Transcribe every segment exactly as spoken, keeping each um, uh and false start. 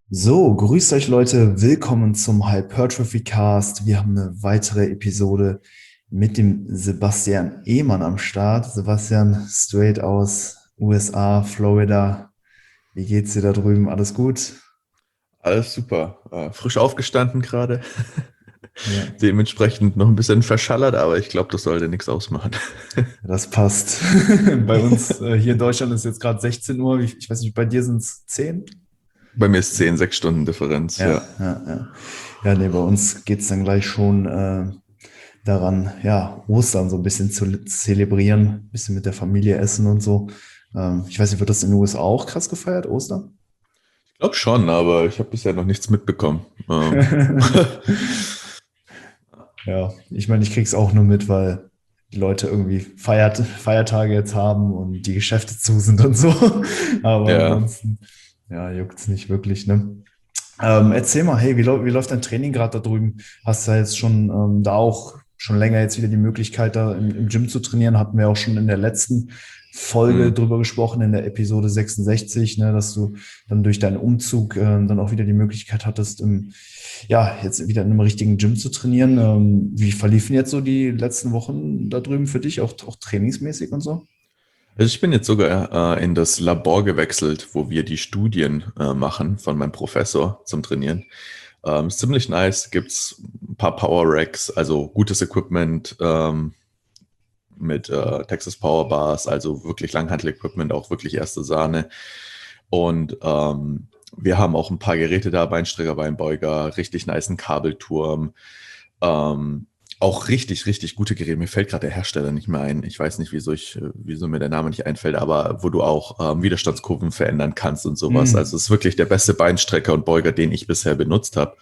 So, grüßt euch Leute, willkommen zum Hypertrophy Cast. Wir haben eine weitere Episode mit dem Sebastian Ehmann am Start. Sebastian, straight aus U S A, Florida. Wie geht's dir da drüben? Alles gut? Alles super. Äh, frisch aufgestanden gerade. Ja, Dementsprechend noch ein bisschen verschallert, aber ich glaube, das sollte nichts ausmachen. das passt. Bei uns äh, hier in Deutschland ist jetzt gerade sechzehn Uhr. Ich, ich weiß nicht, bei dir sind es zehn? Bei mir ist zehn, sechs Stunden Differenz, Ja, ja. ja, ja. Ja, nee, bei uns geht's dann gleich schon äh, daran, ja, Ostern so ein bisschen zu zelebrieren, ein bisschen mit der Familie essen und so. Ähm, ich weiß nicht, wird das in den U S A auch krass gefeiert, Ostern? Ich glaube schon, aber ich habe bisher noch nichts mitbekommen. Ähm, Ja, ich meine, ich krieg's auch nur mit, weil die Leute irgendwie Feiert Feiertage jetzt haben und die Geschäfte zu sind und so. Aber ja. ansonsten, ja, juckt's nicht wirklich, ne? Ähm, erzähl mal, hey, wie, lau wie läuft dein Training gerade da drüben? Hast du ja jetzt schon ähm, da auch schon länger jetzt wieder die Möglichkeit, da im, im Gym zu trainieren? Hatten wir auch schon in der letzten Folge Hm. drüber gesprochen, in der Episode sechsundsechzig, ne, dass du dann durch deinen Umzug äh, dann auch wieder die Möglichkeit hattest, im, ja, jetzt wieder in einem richtigen Gym zu trainieren. Ähm, wie verliefen jetzt so die letzten Wochen da drüben für dich, auch, auch trainingsmäßig und so? Also ich bin jetzt sogar äh, in das Labor gewechselt, wo wir die Studien äh, machen von meinem Professor zum Trainieren. Ähm, ist ziemlich nice, gibt's ein paar Power Racks, also gutes Equipment, ähm, mit äh, Texas Power Bars, also wirklich Langhantel-Equipment, auch wirklich erste Sahne. Und ähm, wir haben auch ein paar Geräte da, Beinstrecker, Beinbeuger, richtig nicen Kabelturm. Ähm, auch richtig, richtig gute Geräte. Mir fällt gerade der Hersteller nicht mehr ein. Ich weiß nicht, wieso, ich, wieso mir der Name nicht einfällt, aber wo du auch ähm, Widerstandskurven verändern kannst und sowas. Also Mm. es ist wirklich der beste Beinstrecker und Beuger, den ich bisher benutzt habe.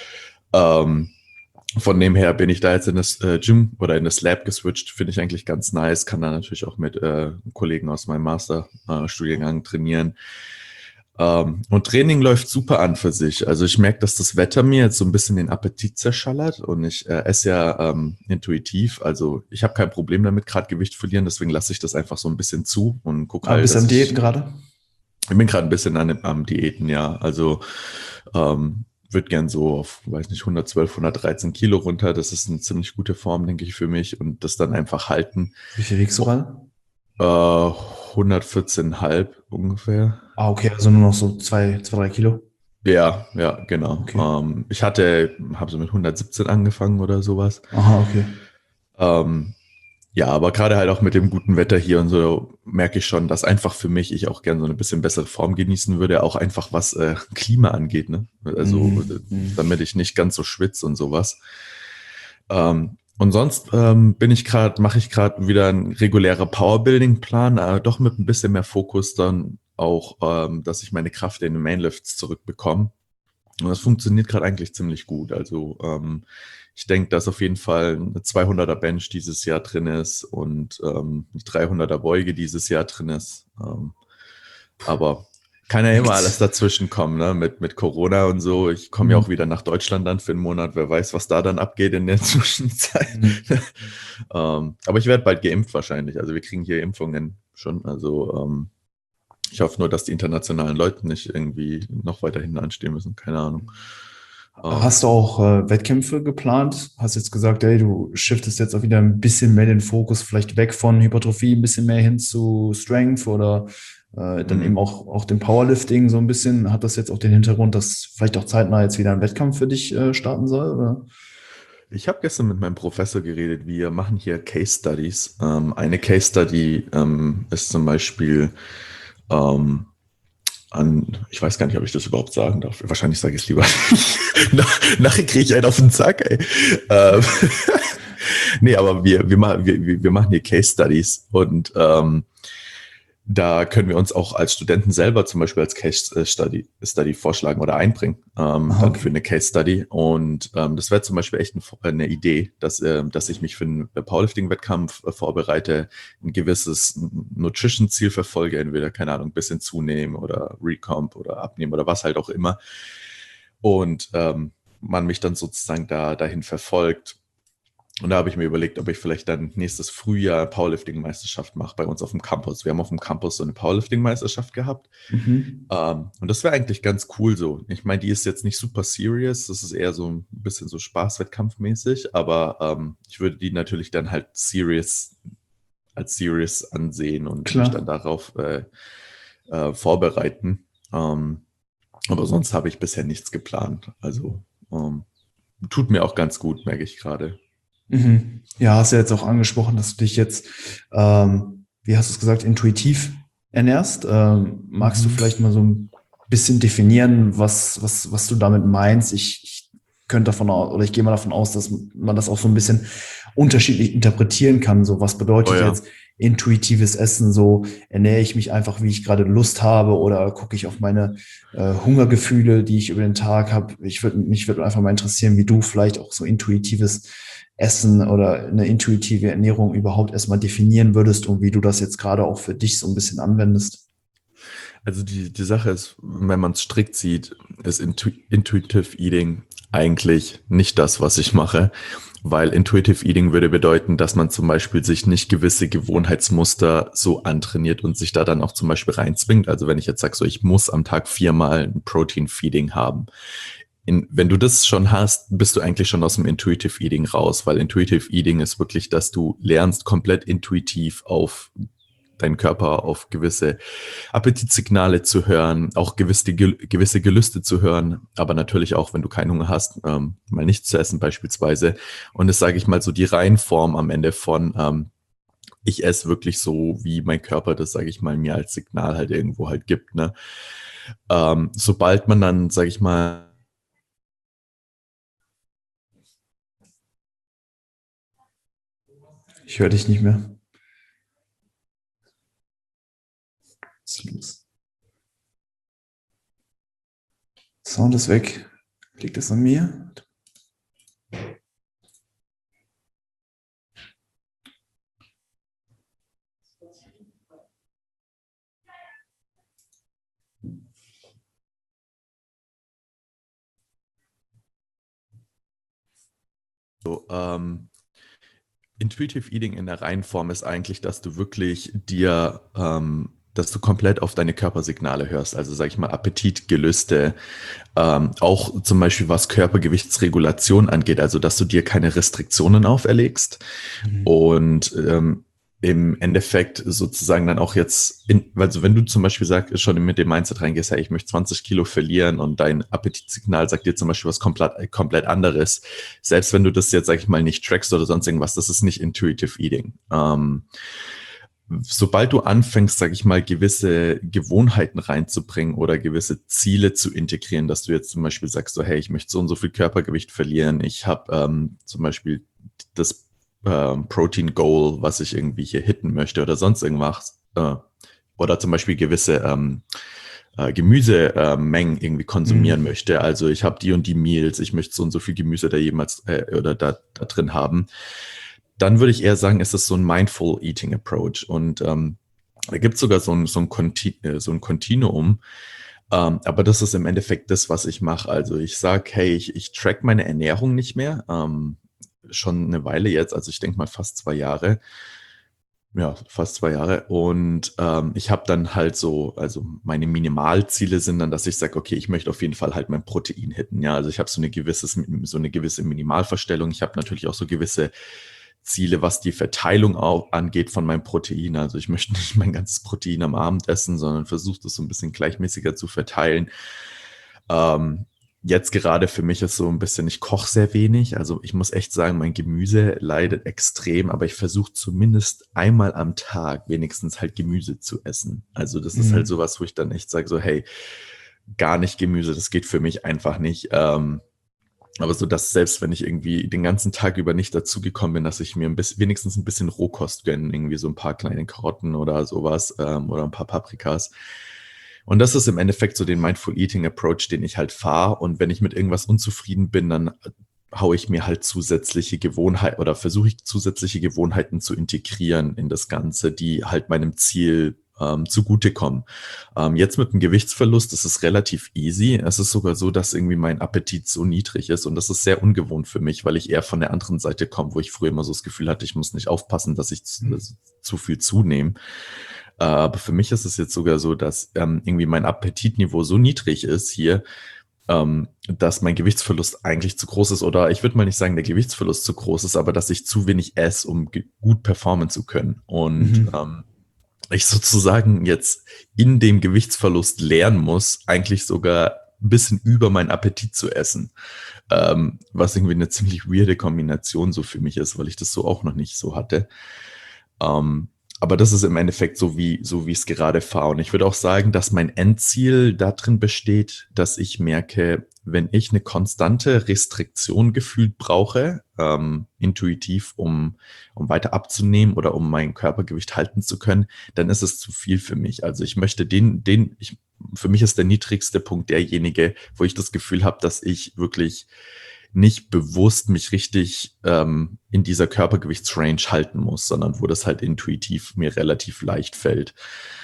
Ähm, von dem her bin ich da jetzt in das äh, Gym oder in das Lab geswitcht. Finde ich eigentlich ganz nice. Kann da natürlich auch mit äh, Kollegen aus meinem Masterstudiengang äh, trainieren. Ähm, und Training läuft super an für sich. Also ich merke, dass das Wetter mir jetzt so ein bisschen den Appetit zerschallert und ich äh, esse ja ähm, intuitiv. Also ich habe kein Problem damit, gerade Gewicht verlieren. Deswegen lasse ich das einfach so ein bisschen zu und gucke Ah, halt, bist du dass am Diäten ich gerade? ich bin gerade ein bisschen an, am Diäten, ja. Also ähm, würde gern so auf, weiß nicht, hundertzwölf, hundertdreizehn Kilo runter. Das ist eine ziemlich gute Form, denke ich, für mich. Und das dann einfach halten. Wie viel wiegst du gerade? Äh, hundertvierzehn Komma fünf ungefähr. Ah, okay, also nur noch so zwei, zwei, drei Kilo. Ja, ja, genau. Okay. Ähm, ich hatte, habe so mit hundertsiebzehn angefangen oder sowas. Aha, okay. Ähm, Ja, aber gerade halt auch mit dem guten Wetter hier und so merke ich schon, dass einfach für mich ich auch gerne so eine bisschen bessere Form genießen würde, auch einfach was äh, Klima angeht, ne? Also äh, Mhm. Mhm. damit ich nicht ganz so schwitze und sowas. Ähm, und sonst ähm, bin ich gerade, mache ich gerade wieder einen regulärer Powerbuilding-Plan, äh, doch mit ein bisschen mehr Fokus dann auch, ähm, dass ich meine Kraft in den Mainlifts zurückbekomme. Und das funktioniert gerade eigentlich ziemlich gut. Also ähm, ich denke, dass auf jeden Fall eine zweihunderter Bench dieses Jahr drin ist und ähm, eine dreihunderter Beuge dieses Jahr drin ist. Ähm, aber kann ja immer alles Perfekt. dazwischen kommen, ne? Mit, mit Corona und so. Ich komme ja Mhm. auch wieder nach Deutschland dann für einen Monat. Wer weiß, was da dann abgeht in der Zwischenzeit. Mhm. ähm, aber ich werde bald geimpft wahrscheinlich. Also wir kriegen hier Impfungen schon. Also ähm, ich hoffe nur, dass die internationalen Leute nicht irgendwie noch weiter hinten anstehen müssen. Keine Ahnung. Ähm, Hast du auch äh, Wettkämpfe geplant? Hast jetzt gesagt, ey, du shiftest jetzt auch wieder ein bisschen mehr den Fokus vielleicht weg von Hypertrophie, ein bisschen mehr hin zu Strength oder äh, dann eben mh. auch, auch dem Powerlifting so ein bisschen. Hat das jetzt auch den Hintergrund, dass vielleicht auch zeitnah jetzt wieder ein Wettkampf für dich äh, starten soll? Oder? Ich habe gestern mit meinem Professor geredet. Wir machen hier Case Studies. Ähm, eine Case Study ähm, ist zum Beispiel ähm, an, ich weiß gar nicht, ob ich das überhaupt sagen darf. Wahrscheinlich sage ich es lieber nicht. Nach, nachher kriege ich einen auf den Zack, ey. Ähm, nee, aber wir, wir, machen, wir, wir machen hier Case Studies und ähm, da können wir uns auch als Studenten selber zum Beispiel als Case äh, Study, Study vorschlagen oder einbringen, ähm, Aha, dann okay. für eine Case Study. Und ähm, das wäre zum Beispiel echt ein, eine Idee, dass, äh, dass ich mich für einen Powerlifting-Wettkampf äh, vorbereite, ein gewisses Nutrition-Ziel verfolge, entweder, keine Ahnung, ein bisschen zunehmen oder Recomp oder abnehmen oder was halt auch immer. Und ähm, man mich dann sozusagen da dahin verfolgt Und da habe ich mir überlegt, ob ich vielleicht dann nächstes Frühjahr Powerlifting-Meisterschaft mache bei uns auf dem Campus. Wir haben auf dem Campus so eine Powerlifting-Meisterschaft gehabt. Mhm. Ähm, und das wäre eigentlich ganz cool so. Ich meine, die ist jetzt nicht super serious, das ist eher so ein bisschen so Spaßwettkampfmäßig, aber ähm, ich würde die natürlich dann halt serious als serious ansehen und mich dann Klar. darauf äh, äh, vorbereiten. Ähm, aber sonst habe ich bisher nichts geplant. Also ähm, tut mir auch ganz gut, merke ich gerade. Mhm. Ja, hast ja jetzt auch angesprochen, dass du dich jetzt, ähm, wie hast du es gesagt, intuitiv ernährst. Ähm, magst du Mhm. vielleicht mal so ein bisschen definieren, was, was, was du damit meinst? Ich, ich könnte davon aus, oder ich gehe mal davon aus, dass man das auch so ein bisschen unterschiedlich interpretieren kann. So, was Oh bedeutet ja. jetzt intuitives Essen? So, ernähre ich mich einfach, wie ich gerade Lust habe, oder gucke ich auf meine äh, Hungergefühle, die ich über den Tag habe? Ich würde, mich würde einfach mal interessieren, wie du vielleicht auch so intuitives Essen oder eine intuitive Ernährung überhaupt erstmal definieren würdest und wie du das jetzt gerade auch für dich so ein bisschen anwendest. Also die, die Sache ist, wenn man es strikt sieht, ist Intu Intuitive Eating eigentlich nicht das, was ich mache, weil Intuitive Eating würde bedeuten, dass man zum Beispiel sich nicht gewisse Gewohnheitsmuster so antrainiert und sich da dann auch zum Beispiel reinzwingt. Also wenn ich jetzt sage, so ich muss am Tag viermal ein Protein Feeding haben. In, wenn du das schon hast, bist du eigentlich schon aus dem Intuitive Eating raus, weil Intuitive Eating ist wirklich, dass du lernst, komplett intuitiv auf deinen Körper, auf gewisse Appetitsignale zu hören, auch gewisse, gewisse Gelüste zu hören, aber natürlich auch, wenn du keinen Hunger hast, ähm, mal nichts zu essen beispielsweise. Und das sage ich mal so die Reinform am Ende von, ähm, ich esse wirklich so, wie mein Körper das, sage ich mal, mir als Signal halt irgendwo halt gibt. Ne? Ähm, sobald man dann, sage ich mal, Ich höre dich nicht mehr. Was ist los? Sound ist weg. Liegt das an mir? so, ähm, Intuitive Eating in der Reihenform ist eigentlich, dass du wirklich dir, ähm, dass du komplett auf deine Körpersignale hörst. Also sage ich mal Appetit, Gelüste, ähm, auch zum Beispiel was Körpergewichtsregulation angeht, also dass du dir keine Restriktionen auferlegst Mhm. und ähm, im Endeffekt sozusagen dann auch jetzt, in, also wenn du zum Beispiel sagst, schon mit dem Mindset reingehst, hey, ich möchte zwanzig Kilo verlieren und dein Appetitsignal sagt dir zum Beispiel was komplett, komplett anderes, selbst wenn du das jetzt, sag ich mal, nicht trackst oder sonst irgendwas, das ist nicht Intuitive Eating. Ähm, sobald du anfängst, sag ich mal, gewisse Gewohnheiten reinzubringen oder gewisse Ziele zu integrieren, dass du jetzt zum Beispiel sagst, so, hey, ich möchte so und so viel Körpergewicht verlieren, ich habe ähm, zum Beispiel das ähm, Protein Goal, was ich irgendwie hier hitten möchte oder sonst irgendwas, äh, oder zum Beispiel gewisse ähm, äh, Gemüsemengen äh, irgendwie konsumieren Mhm. möchte. Also ich habe die und die Meals, ich möchte so und so viel Gemüse da jemals äh, oder da, da drin haben. Dann würde ich eher sagen, ist es so ein Mindful Eating Approach. Und ähm, da gibt es sogar so ein, so ein, Conti äh, so ein Kontinuum. Ähm, aber das ist im Endeffekt das, was ich mache. Also ich sage, hey, ich, ich track meine Ernährung nicht mehr. Ähm, schon eine Weile jetzt, also ich denke mal fast zwei Jahre. Ja, fast zwei Jahre. Und ähm, ich habe dann halt so, also meine Minimalziele sind dann, dass ich sage, okay, ich möchte auf jeden Fall halt mein Protein hitten. Ja, also ich habe so eine gewisses, so eine gewisse Minimalverstellung. Ich habe natürlich auch so gewisse Ziele, was die Verteilung auch angeht von meinem Protein. Also ich möchte nicht mein ganzes Protein am Abend essen, sondern versuche das so ein bisschen gleichmäßiger zu verteilen. Ähm, Jetzt gerade für mich ist so ein bisschen, ich koche sehr wenig. Also ich muss echt sagen, mein Gemüse leidet extrem, aber ich versuche zumindest einmal am Tag wenigstens halt Gemüse zu essen. Also das ist halt Mhm. sowas, wo ich dann echt sage, so, hey, gar nicht Gemüse, das geht für mich einfach nicht. Ähm, aber so, dass selbst wenn ich irgendwie den ganzen Tag über nicht dazu gekommen bin, dass ich mir ein bisschen, wenigstens ein bisschen Rohkost gönne, irgendwie so ein paar kleine Karotten oder sowas ähm, oder ein paar Paprikas. Und das ist im Endeffekt so den Mindful Eating Approach, den ich halt fahre. Und wenn ich mit irgendwas unzufrieden bin, dann äh, haue ich mir halt zusätzliche Gewohnheiten oder versuche ich zusätzliche Gewohnheiten zu integrieren in das Ganze, die halt meinem Ziel ähm, zugutekommen. Ähm, jetzt mit dem Gewichtsverlust ist es relativ easy. Es ist sogar so, dass irgendwie mein Appetit so niedrig ist und das ist sehr ungewohnt für mich, weil ich eher von der anderen Seite komme, wo ich früher immer so das Gefühl hatte, ich muss nicht aufpassen, dass ich zu, dass ich zu viel zunehme. Äh, aber für mich ist es jetzt sogar so, dass ähm, irgendwie mein Appetitniveau so niedrig ist hier, ähm, dass mein Gewichtsverlust eigentlich zu groß ist. Oder ich würde mal nicht sagen, der Gewichtsverlust zu groß ist, aber dass ich zu wenig esse, um ge- gut performen zu können. Und Mhm. ähm, ich sozusagen jetzt in dem Gewichtsverlust lernen muss, eigentlich sogar ein bisschen über meinen Appetit zu essen. Ähm, was irgendwie eine ziemlich weirde Kombination so für mich ist, weil ich das so auch noch nicht so hatte. Ähm, aber das ist im Endeffekt so, wie, so wie ich es gerade fahre. Und ich würde auch sagen, dass mein Endziel darin besteht, dass ich merke, wenn ich eine konstante Restriktion gefühlt brauche, ähm, intuitiv, um, um weiter abzunehmen oder um mein Körpergewicht halten zu können, dann ist es zu viel für mich. Also ich möchte den, den, ich, für mich ist der niedrigste Punkt derjenige, wo ich das Gefühl habe, dass ich wirklich nicht bewusst mich richtig ähm, in dieser Körpergewichtsrange halten muss, sondern wo das halt intuitiv mir relativ leicht fällt.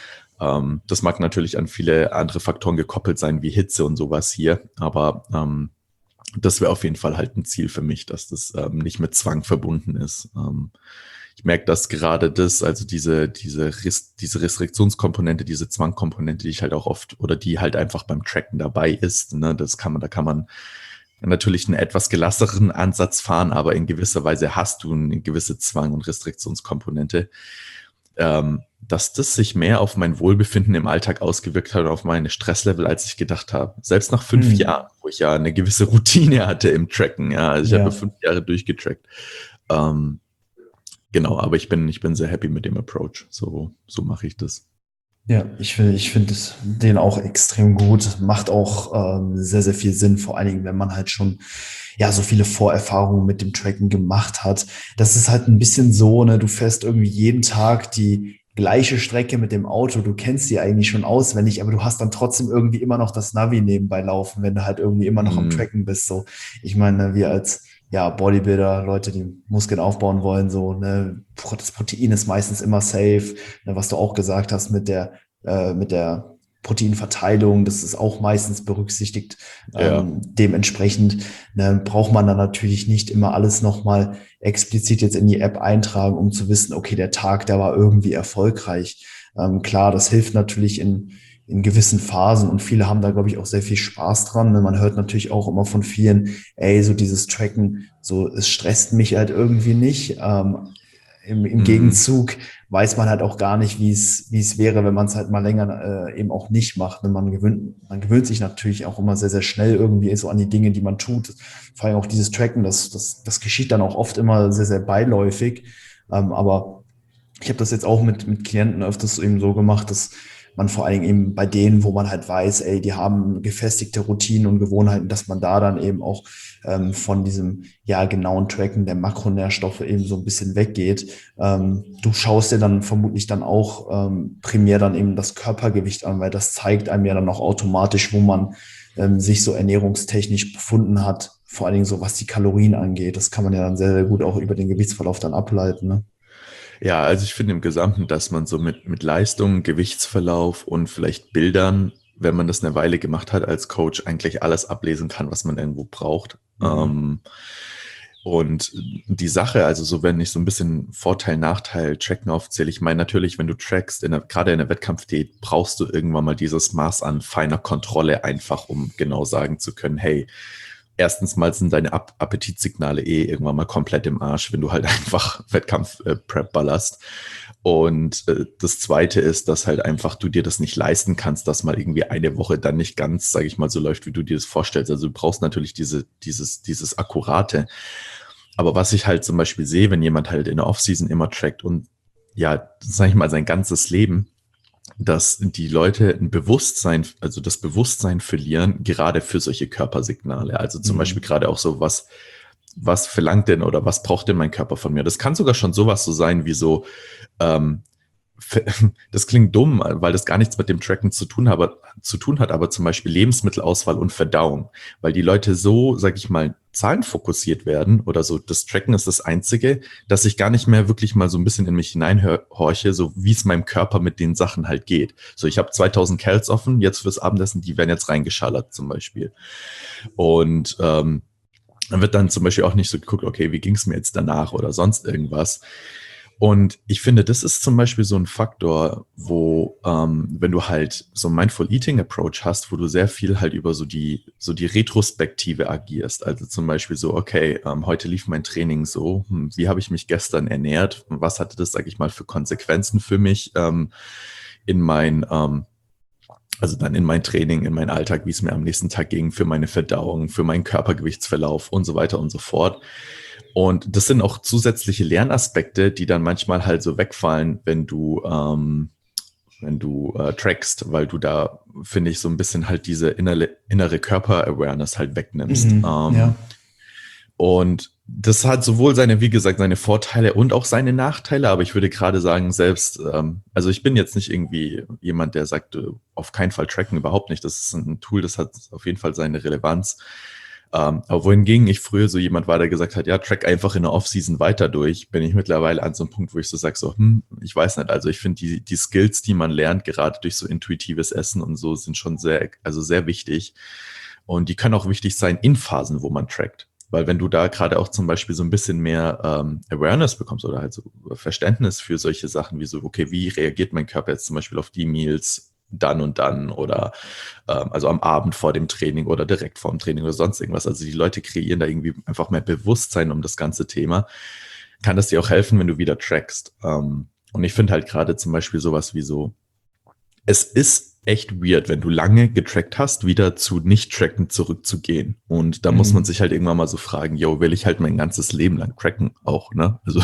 Ähm, das mag natürlich an viele andere Faktoren gekoppelt sein, wie Hitze und sowas hier, aber ähm, das wäre auf jeden Fall halt ein Ziel für mich, dass das ähm, nicht mit Zwang verbunden ist. Ähm, ich merke, dass gerade das, also diese, diese, Res diese Restriktionskomponente, diese Zwangkomponente, die ich halt auch oft oder die halt einfach beim Tracken dabei ist, ne, das kann man, da kann man natürlich einen etwas gelasseren Ansatz fahren, aber in gewisser Weise hast du eine gewisse Zwang- und Restriktionskomponente, ähm, dass das sich mehr auf mein Wohlbefinden im Alltag ausgewirkt hat, auf meine Stresslevel, als ich gedacht habe. Selbst nach fünf Mhm. Jahren, wo ich ja eine gewisse Routine hatte im Tracken. Ja, also ich habe ja Ja. fünf Jahre durchgetrackt. Ähm, genau, aber ich bin, ich bin sehr happy mit dem Approach. So, so mache ich das. Ja, ich finde, ich finde es- den auch extrem gut. Macht auch ähm, sehr, sehr viel Sinn, vor allen Dingen, wenn man halt schon ja so viele Vorerfahrungen mit dem Tracken gemacht hat. Das ist halt ein bisschen so, ne, du fährst irgendwie jeden Tag die gleiche Strecke mit dem Auto. Du kennst die eigentlich schon auswendig, aber du hast dann trotzdem irgendwie immer noch das Navi nebenbei laufen, wenn du halt irgendwie immer noch am Mm, Tracken bist. So, ich meine, wir als ja, Bodybuilder, Leute, die Muskeln aufbauen wollen, so, ne, das Protein ist meistens immer safe, ne, was du auch gesagt hast mit der äh, mit der Proteinverteilung, das ist auch meistens berücksichtigt. ja. Ähm, dementsprechend ne, braucht man dann natürlich nicht immer alles nochmal explizit jetzt in die App eintragen, um zu wissen, okay, der Tag, der war irgendwie erfolgreich. Ähm, klar, das hilft natürlich in, in gewissen Phasen und viele haben da, glaube ich, auch sehr viel Spaß dran. Ne? Man hört natürlich auch immer von vielen, ey, so dieses Tracken, so, es stresst mich halt irgendwie nicht. Ähm, im, im Mm, Gegenzug weiß man halt auch gar nicht, wie es, wie es wäre, wenn man es halt mal länger äh, eben auch nicht macht. Und man gewöhnt, man gewöhnt sich natürlich auch immer sehr, sehr schnell irgendwie so an die Dinge, die man tut. Vor allem auch dieses Tracken, das, das, das geschieht dann auch oft immer sehr, sehr beiläufig. Ähm, aber ich habe das jetzt auch mit, mit Klienten öfters eben so gemacht, dass man vor allen Dingen eben bei denen, wo man halt weiß, ey, die haben gefestigte Routinen und Gewohnheiten, dass man da dann eben auch ähm, von diesem ja genauen Tracken der Makronährstoffe eben so ein bisschen weggeht. Ähm, du schaust dir dann vermutlich dann auch ähm, primär dann eben das Körpergewicht an, weil das zeigt einem ja dann auch automatisch, wo man ähm, sich so ernährungstechnisch befunden hat, vor allen Dingen so was die Kalorien angeht. Das kann man ja dann sehr, sehr gut auch über den Gewichtsverlauf dann ableiten. Ne? Ja, also ich finde im Gesamten, dass man so mit, mit Leistung, Gewichtsverlauf und vielleicht Bildern, wenn man das eine Weile gemacht hat als Coach, eigentlich alles ablesen kann, was man irgendwo braucht. Mhm. Ähm, und die Sache, also so wenn ich so ein bisschen Vorteil, Nachteil, Tracken aufzähle, ich meine natürlich, wenn du trackst, in der, gerade in der Wettkampfdiät, brauchst du irgendwann mal dieses Maß an feiner Kontrolle einfach, um genau sagen zu können, hey, erstens mal sind deine Ap Appetitsignale eh irgendwann mal komplett im Arsch, wenn du halt einfach Wettkampf-Prep ballerst. Und äh, das Zweite ist, dass halt einfach du dir das nicht leisten kannst, dass mal irgendwie eine Woche dann nicht ganz, sage ich mal, so läuft, wie du dir das vorstellst. Also du brauchst natürlich diese, dieses, dieses Akkurate. Aber was ich halt zum Beispiel sehe, wenn jemand halt in der Offseason immer trackt und ja, sage ich mal, sein ganzes Leben, dass die Leute ein Bewusstsein, also das Bewusstsein verlieren, gerade für solche Körpersignale. Also zum Beispiel Mhm. gerade auch so, was, was verlangt denn oder was braucht denn mein Körper von mir? Das kann sogar schon sowas so sein wie so, ähm, das klingt dumm, weil das gar nichts mit dem Tracken zu tun, aber, zu tun hat, aber zum Beispiel Lebensmittelauswahl und Verdauung, weil die Leute so, sag ich mal, zahlenfokussiert werden oder so, das Tracken ist das Einzige, dass ich gar nicht mehr wirklich mal so ein bisschen in mich hineinhorche, so wie es meinem Körper mit den Sachen halt geht. So, ich habe zweitausend Cals offen, jetzt fürs Abendessen, die werden jetzt reingeschallert zum Beispiel. Und ähm, dann wird dann zum Beispiel auch nicht so geguckt, okay, wie ging es mir jetzt danach oder sonst irgendwas. Und ich finde, das ist zum Beispiel so ein Faktor, wo, ähm, wenn du halt so einen Mindful Eating Approach hast, wo du sehr viel halt über so die, so die Retrospektive agierst. Also zum Beispiel so, okay, ähm, heute lief mein Training so, hm, wie habe ich mich gestern ernährt? Was hatte das, sag ich mal, für Konsequenzen für mich ähm, in mein, ähm, also dann in mein Training, in meinen Alltag, wie es mir am nächsten Tag ging, für meine Verdauung, für meinen Körpergewichtsverlauf und so weiter und so fort. Und das sind auch zusätzliche Lernaspekte, die dann manchmal halt so wegfallen, wenn du, ähm, wenn du äh, trackst, weil du da, finde ich, so ein bisschen halt diese innere, innere Körper-Awareness halt wegnimmst. Mhm, Ähm, ja. und das hat sowohl seine, wie gesagt, seine Vorteile und auch seine Nachteile, aber ich würde gerade sagen, selbst, ähm, also ich bin jetzt nicht irgendwie jemand, der sagt, äh, auf keinen Fall tracken, überhaupt nicht. Das ist ein Tool, das hat auf jeden Fall seine Relevanz. Ähm, aber wohingegen ich früher so jemand war, der gesagt hat, ja, track einfach in der Off-Season weiter durch, bin ich mittlerweile an so einem Punkt, wo ich so sage, so, hm, ich weiß nicht, also ich finde die, die Skills, die man lernt, gerade durch so intuitives Essen und so, sind schon sehr, also sehr wichtig. Und die können auch wichtig sein in Phasen, wo man trackt. Weil wenn du da gerade auch zum Beispiel so ein bisschen mehr ähm, Awareness bekommst oder halt so Verständnis für solche Sachen wie so, okay, wie reagiert mein Körper jetzt zum Beispiel auf die Meals dann und dann oder ähm, also am Abend vor dem Training oder direkt vor dem Training oder sonst irgendwas. Also die Leute kreieren da irgendwie einfach mehr Bewusstsein um das ganze Thema. Kann das dir auch helfen, wenn du wieder trackst. Ähm, und ich finde halt gerade zum Beispiel sowas wie so, es ist echt weird, wenn du lange getrackt hast, wieder zu nicht-tracken zurückzugehen. Und da muss man Mhm. sich halt irgendwann mal so fragen, yo, will ich halt mein ganzes Leben lang tracken auch, ne? Also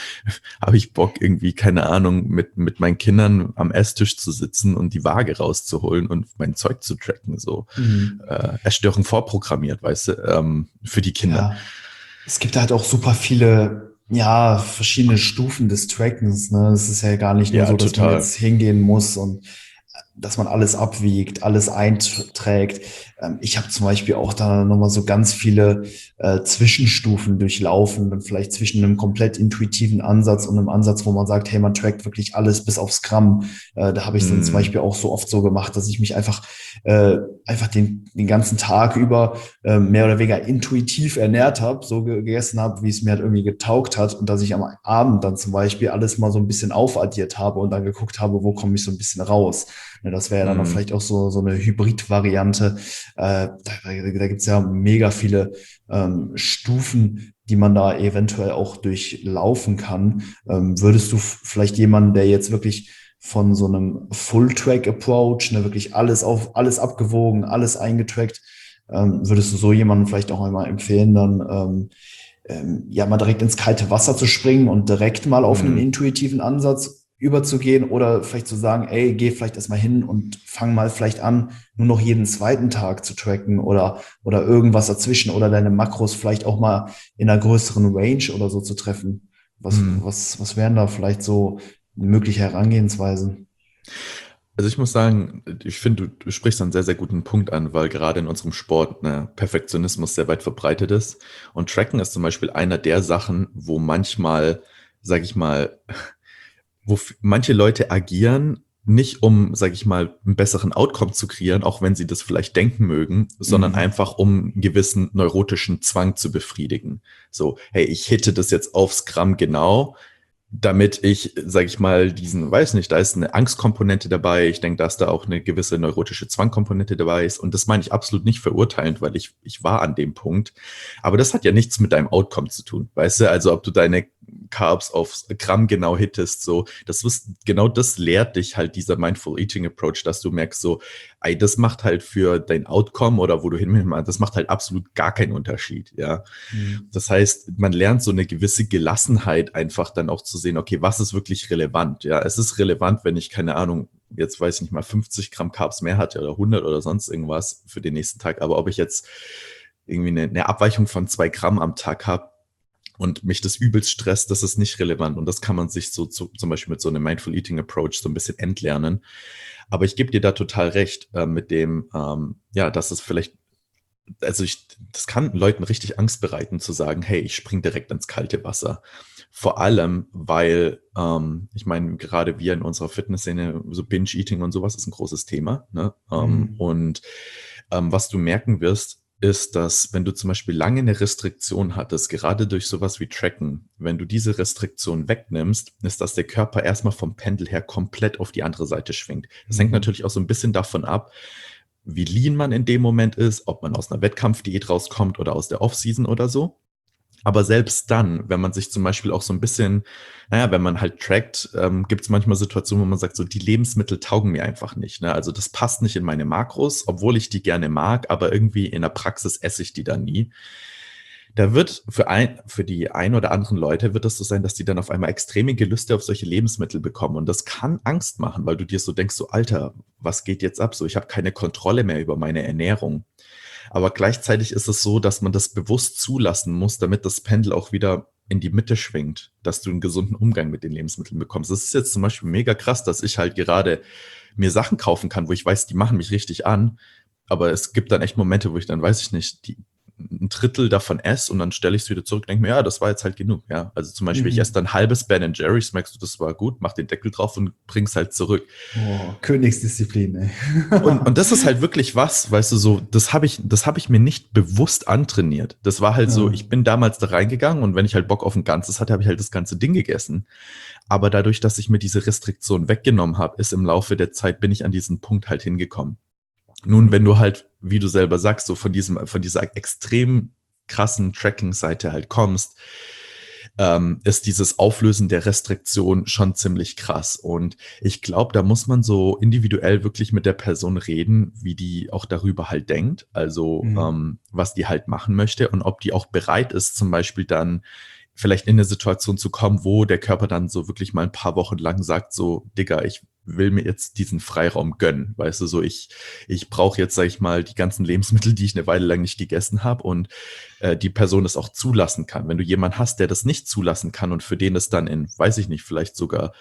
habe ich Bock irgendwie, keine Ahnung, mit, mit meinen Kindern am Esstisch zu sitzen und die Waage rauszuholen und mein Zeug zu tracken, so Mhm. äh, Essstörung vorprogrammiert, weißt du, ähm, für die Kinder. Ja. Es gibt halt auch super viele, ja, verschiedene Stufen des Trackens, ne? Es ist ja gar nicht nur Ja, so, dass man total. jetzt hingehen muss und dass man alles abwiegt, alles einträgt. Ähm, ich habe zum Beispiel auch da nochmal so ganz viele äh, Zwischenstufen durchlaufen und vielleicht zwischen einem komplett intuitiven Ansatz und einem Ansatz, wo man sagt, hey, man trackt wirklich alles bis aufs Gramm. Äh, da habe ich es dann zum Hm, Beispiel auch so oft so gemacht, dass ich mich einfach äh, einfach den, den ganzen Tag über äh, mehr oder weniger intuitiv ernährt habe, so gegessen habe, wie es mir halt irgendwie getaugt hat und dass ich am Abend dann zum Beispiel alles mal so ein bisschen aufaddiert habe und dann geguckt habe, wo komme ich so ein bisschen raus. Ne, das wäre ja dann auch hm, vielleicht auch so, so eine Hybrid-Variante. Äh, da da gibt es ja mega viele ähm, Stufen, die man da eventuell auch durchlaufen kann. Ähm, würdest du f- vielleicht jemanden, der jetzt wirklich von so einem Full-Track-Approach, ne, wirklich alles auf, alles abgewogen, alles eingetrackt, ähm, würdest du so jemanden vielleicht auch einmal empfehlen, dann ähm, ähm, ja mal direkt ins kalte Wasser zu springen und direkt mal auf einen hm. intuitiven Ansatz überzugehen oder vielleicht zu sagen, ey, geh vielleicht erstmal hin und fang mal vielleicht an, nur noch jeden zweiten Tag zu tracken oder, oder irgendwas dazwischen oder deine Makros vielleicht auch mal in einer größeren Range oder so zu treffen. Was, Hm. was, was wären da vielleicht so mögliche Herangehensweisen? Also ich muss sagen, ich finde, du, du sprichst einen sehr, sehr guten Punkt an, weil gerade in unserem Sport ne, Perfektionismus sehr weit verbreitet ist. Und Tracken ist zum Beispiel einer der Sachen, wo manchmal, sag ich mal, wo f- manche Leute agieren, nicht um, sag ich mal, einen besseren Outcome zu kreieren, auch wenn sie das vielleicht denken mögen, sondern Mhm. einfach um einen gewissen neurotischen Zwang zu befriedigen. So, hey, ich hitte das jetzt aufs Gramm genau, damit ich, sage ich mal, diesen, weiß nicht, da ist eine Angstkomponente dabei. Ich denke, dass da auch eine gewisse neurotische Zwangkomponente dabei ist. Und das meine ich absolut nicht verurteilend, weil ich, ich war an dem Punkt. Aber das hat ja nichts mit deinem Outcome zu tun. Weißt du, also ob du deine Carbs aufs Gramm genau hittest, so, das ist, genau das lehrt dich halt dieser Mindful Eating Approach, dass du merkst so, ey, das macht halt für dein Outcome oder wo du hin willst, das macht halt absolut gar keinen Unterschied, ja. Mhm. Das heißt, man lernt so eine gewisse Gelassenheit einfach dann auch zu sehen, okay, was ist wirklich relevant? Ja, es ist relevant, wenn ich, keine Ahnung, jetzt weiß ich nicht mal, fünfzig Gramm Carbs mehr hatte oder hundert oder sonst irgendwas für den nächsten Tag. Aber ob ich jetzt irgendwie eine, eine Abweichung von zwei Gramm am Tag habe, und mich das übelst stresst, das ist nicht relevant. Und das kann man sich so zu, zum Beispiel mit so einem Mindful Eating Approach so ein bisschen entlernen. Aber ich gebe dir da total recht äh, mit dem, ähm, ja, dass es vielleicht, also ich, das kann Leuten richtig Angst bereiten zu sagen, hey, ich spring direkt ins kalte Wasser. Vor allem, weil, ähm, ich meine, gerade wir in unserer Fitnessszene, so Binge-Eating und sowas ist ein großes Thema. Ne? Ähm, Mhm. und ähm, was du merken wirst, ist, dass wenn du zum Beispiel lange eine Restriktion hattest, gerade durch sowas wie Tracken, wenn du diese Restriktion wegnimmst, ist, dass der Körper erstmal vom Pendel her komplett auf die andere Seite schwingt. Das hängt Mhm. natürlich auch so ein bisschen davon ab, wie lean man in dem Moment ist, ob man aus einer Wettkampfdiät rauskommt oder aus der Offseason oder so. Aber selbst dann, wenn man sich zum Beispiel auch so ein bisschen, naja, wenn man halt trackt, ähm, gibt es manchmal Situationen, wo man sagt, so die Lebensmittel taugen mir einfach nicht. Ne? Also das passt nicht in meine Makros, obwohl ich die gerne mag, aber irgendwie in der Praxis esse ich die dann nie. Da wird für ein, für die ein oder anderen Leute wird es so sein, dass die dann auf einmal extreme Gelüste auf solche Lebensmittel bekommen. Und das kann Angst machen, weil du dir so denkst, so Alter, was geht jetzt ab? So, ich habe keine Kontrolle mehr über meine Ernährung. Aber gleichzeitig ist es so, dass man das bewusst zulassen muss, damit das Pendel auch wieder in die Mitte schwingt, dass du einen gesunden Umgang mit den Lebensmitteln bekommst. Das ist jetzt zum Beispiel mega krass, dass ich halt gerade mir Sachen kaufen kann, wo ich weiß, die machen mich richtig an. Aber es gibt dann echt Momente, wo ich dann, weiß ich nicht, die, ein Drittel davon esse und dann stelle ich es wieder zurück und denke mir, ja, das war jetzt halt genug. Ja, also zum Beispiel, ich esse Mhm. dann ein halbes Ben and Jerry's, merkst du, das war gut, mach den Deckel drauf und bring's halt zurück. Oh, Königsdisziplin, ey. Und, und das ist halt wirklich was, weißt du, so, das habe ich, das habe ich mir nicht bewusst antrainiert. Das war halt so, Ja. ich bin damals da reingegangen und wenn ich halt Bock auf ein Ganzes hatte, habe ich halt das ganze Ding gegessen. Aber dadurch, dass ich mir diese Restriktion weggenommen habe, ist im Laufe der Zeit, bin ich an diesen Punkt halt hingekommen. Nun, wenn du halt, wie du selber sagst, so von diesem, von dieser extrem krassen Tracking-Seite halt kommst, ähm, ist dieses Auflösen der Restriktion schon ziemlich krass. Und ich glaube, da muss man so individuell wirklich mit der Person reden, wie die auch darüber halt denkt, also Mhm. ähm, was die halt machen möchte und ob die auch bereit ist, zum Beispiel dann vielleicht in eine Situation zu kommen, wo der Körper dann so wirklich mal ein paar Wochen lang sagt, so, Digga, ich will mir jetzt diesen Freiraum gönnen. Weißt du, so ich, ich brauche jetzt, sag ich mal, die ganzen Lebensmittel, die ich eine Weile lang nicht gegessen habe und äh, die Person das auch zulassen kann. Wenn du jemanden hast, der das nicht zulassen kann und für den es dann in, weiß ich nicht, vielleicht sogar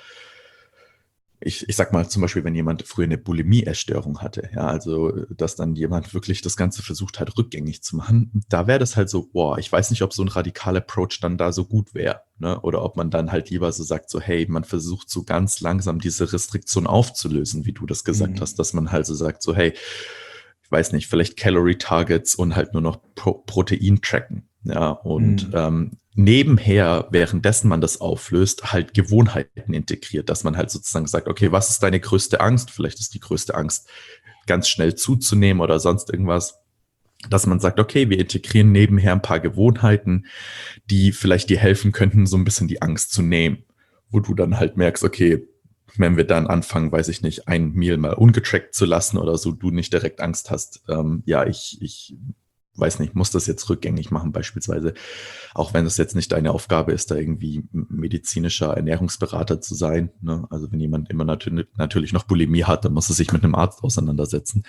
ich, ich sag mal zum Beispiel, wenn jemand früher eine Bulimie-Essstörung hatte, ja, also dass dann jemand wirklich das Ganze versucht hat, rückgängig zu machen, da wäre das halt so, boah, ich weiß nicht, ob so ein radikaler Approach dann da so gut wäre, ne? Oder ob man dann halt lieber so sagt, so, hey, man versucht so ganz langsam diese Restriktion aufzulösen, wie du das gesagt hast, Mhm. dass man halt so sagt, so, hey, ich weiß nicht, vielleicht Calorie Targets und halt nur noch Pro Protein tracken. Ja, und Mhm. ähm, nebenher, währenddessen man das auflöst, halt Gewohnheiten integriert, dass man halt sozusagen sagt, okay, was ist deine größte Angst? Vielleicht ist die größte Angst, ganz schnell zuzunehmen oder sonst irgendwas. Dass man sagt, okay, wir integrieren nebenher ein paar Gewohnheiten, die vielleicht dir helfen könnten, so ein bisschen die Angst zu nehmen. Wo du dann halt merkst, okay, wenn wir dann anfangen, weiß ich nicht, ein Meal mal ungetrackt zu lassen oder so, du nicht direkt Angst hast, ähm, ja, ich, ich weiß nicht, muss das jetzt rückgängig machen beispielsweise, auch wenn es jetzt nicht deine Aufgabe ist, da irgendwie medizinischer Ernährungsberater zu sein. Ne? Also wenn jemand immer natür natürlich noch Bulimie hat, dann muss er sich mit einem Arzt auseinandersetzen.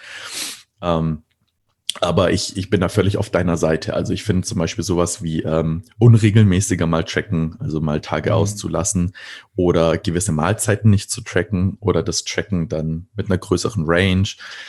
Ähm, aber ich, ich bin da völlig auf deiner Seite. Also ich finde zum Beispiel sowas wie ähm, unregelmäßiger mal tracken, also mal Tage Mhm. auszulassen oder gewisse Mahlzeiten nicht zu tracken oder das Tracken dann mit einer größeren Range,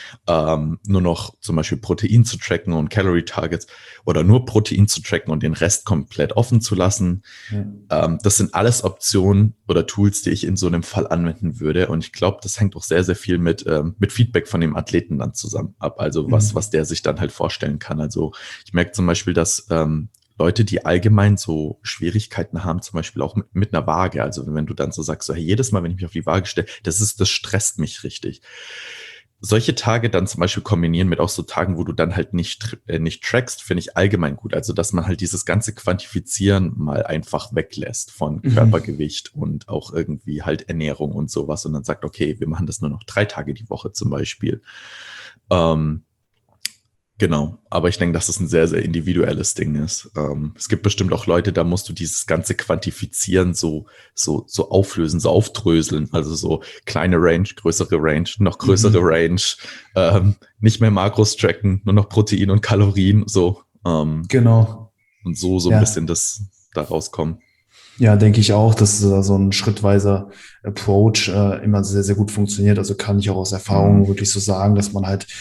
ähm, nur noch zum Beispiel Protein zu tracken und Calorie Targets oder nur Protein zu tracken und den Rest komplett offen zu lassen. Ja. Ähm, das sind alles Optionen oder Tools, die ich in so einem Fall anwenden würde. Und ich glaube, das hängt auch sehr, sehr viel mit, ähm, mit Feedback von dem Athleten dann zusammen ab. Also was, was Mhm. der sich dann halt vorstellen kann. Also ich merke zum Beispiel, dass ähm, Leute, die allgemein so Schwierigkeiten haben, zum Beispiel auch mit, mit einer Waage. Also wenn du dann so sagst, so, hey, jedes Mal, wenn ich mich auf die Waage stelle, das ist, das stresst mich richtig. Solche Tage dann zum Beispiel kombinieren mit auch so Tagen, wo du dann halt nicht, äh, nicht trackst, finde ich allgemein gut. Also, dass man halt dieses ganze Quantifizieren mal einfach weglässt von Mhm. Körpergewicht und auch irgendwie halt Ernährung und sowas und dann sagt, okay, wir machen das nur noch drei Tage die Woche zum Beispiel. Ähm, Genau, aber ich denke, dass es ein sehr, sehr individuelles Ding ist. Ähm, es gibt bestimmt auch Leute, da musst du dieses ganze Quantifizieren so, so, so auflösen, so aufdröseln. Also so kleine Range, größere Range, noch größere Mhm. Range, ähm, nicht mehr Makros tracken, nur noch Protein und Kalorien, so. Ähm, Genau. und so, so ein bisschen Ja. das. da rauskommen. Ja, denke ich auch, dass äh, so ein schrittweiser Approach äh, immer sehr, sehr gut funktioniert. Also kann ich auch aus Mhm. Erfahrung wirklich so sagen, dass man halt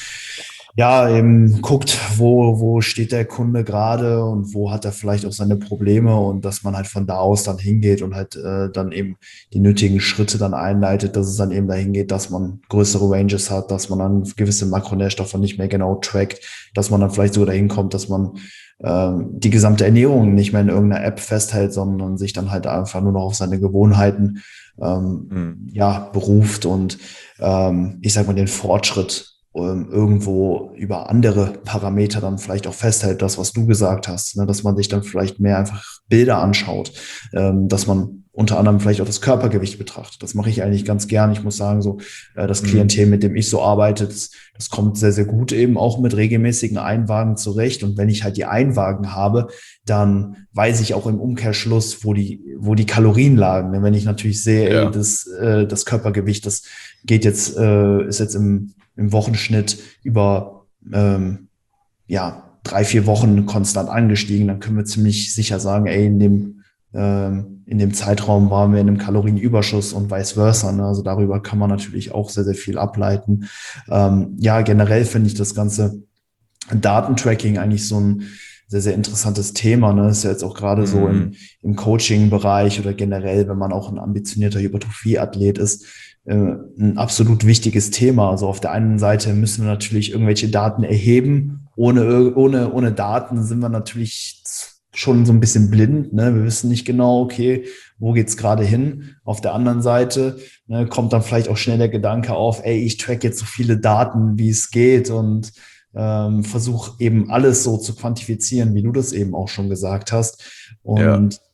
ja eben guckt, wo, wo steht der Kunde gerade und wo hat er vielleicht auch seine Probleme und dass man halt von da aus dann hingeht und halt äh, dann eben die nötigen Schritte dann einleitet, dass es dann eben dahin geht, dass man größere Ranges hat, dass man dann gewisse Makronährstoffe nicht mehr genau trackt, dass man dann vielleicht sogar dahin kommt, dass man ähm, die gesamte Ernährung nicht mehr in irgendeiner App festhält, sondern sich dann halt einfach nur noch auf seine Gewohnheiten ähm, Mhm. ja, beruft und ähm, ich sag mal den Fortschritt ähm, irgendwo über andere Parameter dann vielleicht auch festhält, das, was du gesagt hast, ne, dass man sich dann vielleicht mehr einfach Bilder anschaut, ähm, dass man unter anderem vielleicht auch das Körpergewicht betrachtet. Das mache ich eigentlich ganz gern. Ich muss sagen, so äh, das Mhm. Klientel, mit dem ich so arbeite, das, das kommt sehr, sehr gut eben auch mit regelmäßigen Einwagen zurecht. Und wenn ich halt die Einwagen habe, dann weiß ich auch im Umkehrschluss, wo die, wo die Kalorien lagen. Denn wenn ich natürlich sehe, ey, Ja, das, äh, das Körpergewicht, das geht jetzt, äh, ist jetzt im, im Wochenschnitt über ähm, ja, drei, vier Wochen konstant angestiegen, dann können wir ziemlich sicher sagen, ey, in dem, ähm, in dem Zeitraum waren wir in einem Kalorienüberschuss und vice versa. Ne? Also darüber kann man natürlich auch sehr, sehr viel ableiten. Ähm, ja, generell finde ich das ganze Datentracking eigentlich so ein sehr, sehr interessantes Thema. Ne? Ist ja jetzt auch gerade so im, mhm. im Coaching-Bereich oder generell, wenn man auch ein ambitionierter Hypertrophie-Athlet ist, äh, ein absolut wichtiges Thema. Also auf der einen Seite müssen wir natürlich irgendwelche Daten erheben. Ohne, ohne, ohne Daten sind wir natürlich schon so ein bisschen blind. Ne? Wir wissen nicht genau, okay, wo geht's gerade hin? Auf der anderen Seite ne, kommt dann vielleicht auch schnell der Gedanke auf, ey, ich track jetzt so viele Daten, wie es geht und ähm, versuche eben alles so zu quantifizieren, wie du das eben auch schon gesagt hast. Ja. Und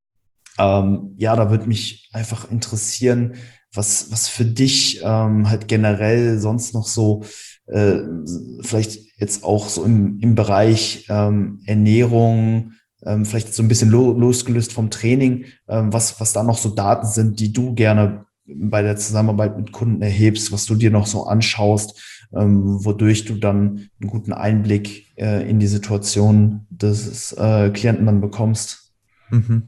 ähm, ja, da würde mich einfach interessieren, was, was für dich ähm, halt generell sonst noch so, äh, vielleicht jetzt auch so im, im Bereich ähm, Ernährung, ähm, vielleicht so ein bisschen lo losgelöst vom Training, ähm, was, was da noch so Daten sind, die du gerne bei der Zusammenarbeit mit Kunden erhebst, was du dir noch so anschaust, ähm, wodurch du dann einen guten Einblick äh, in die Situation des äh, Klienten dann bekommst. Mhm.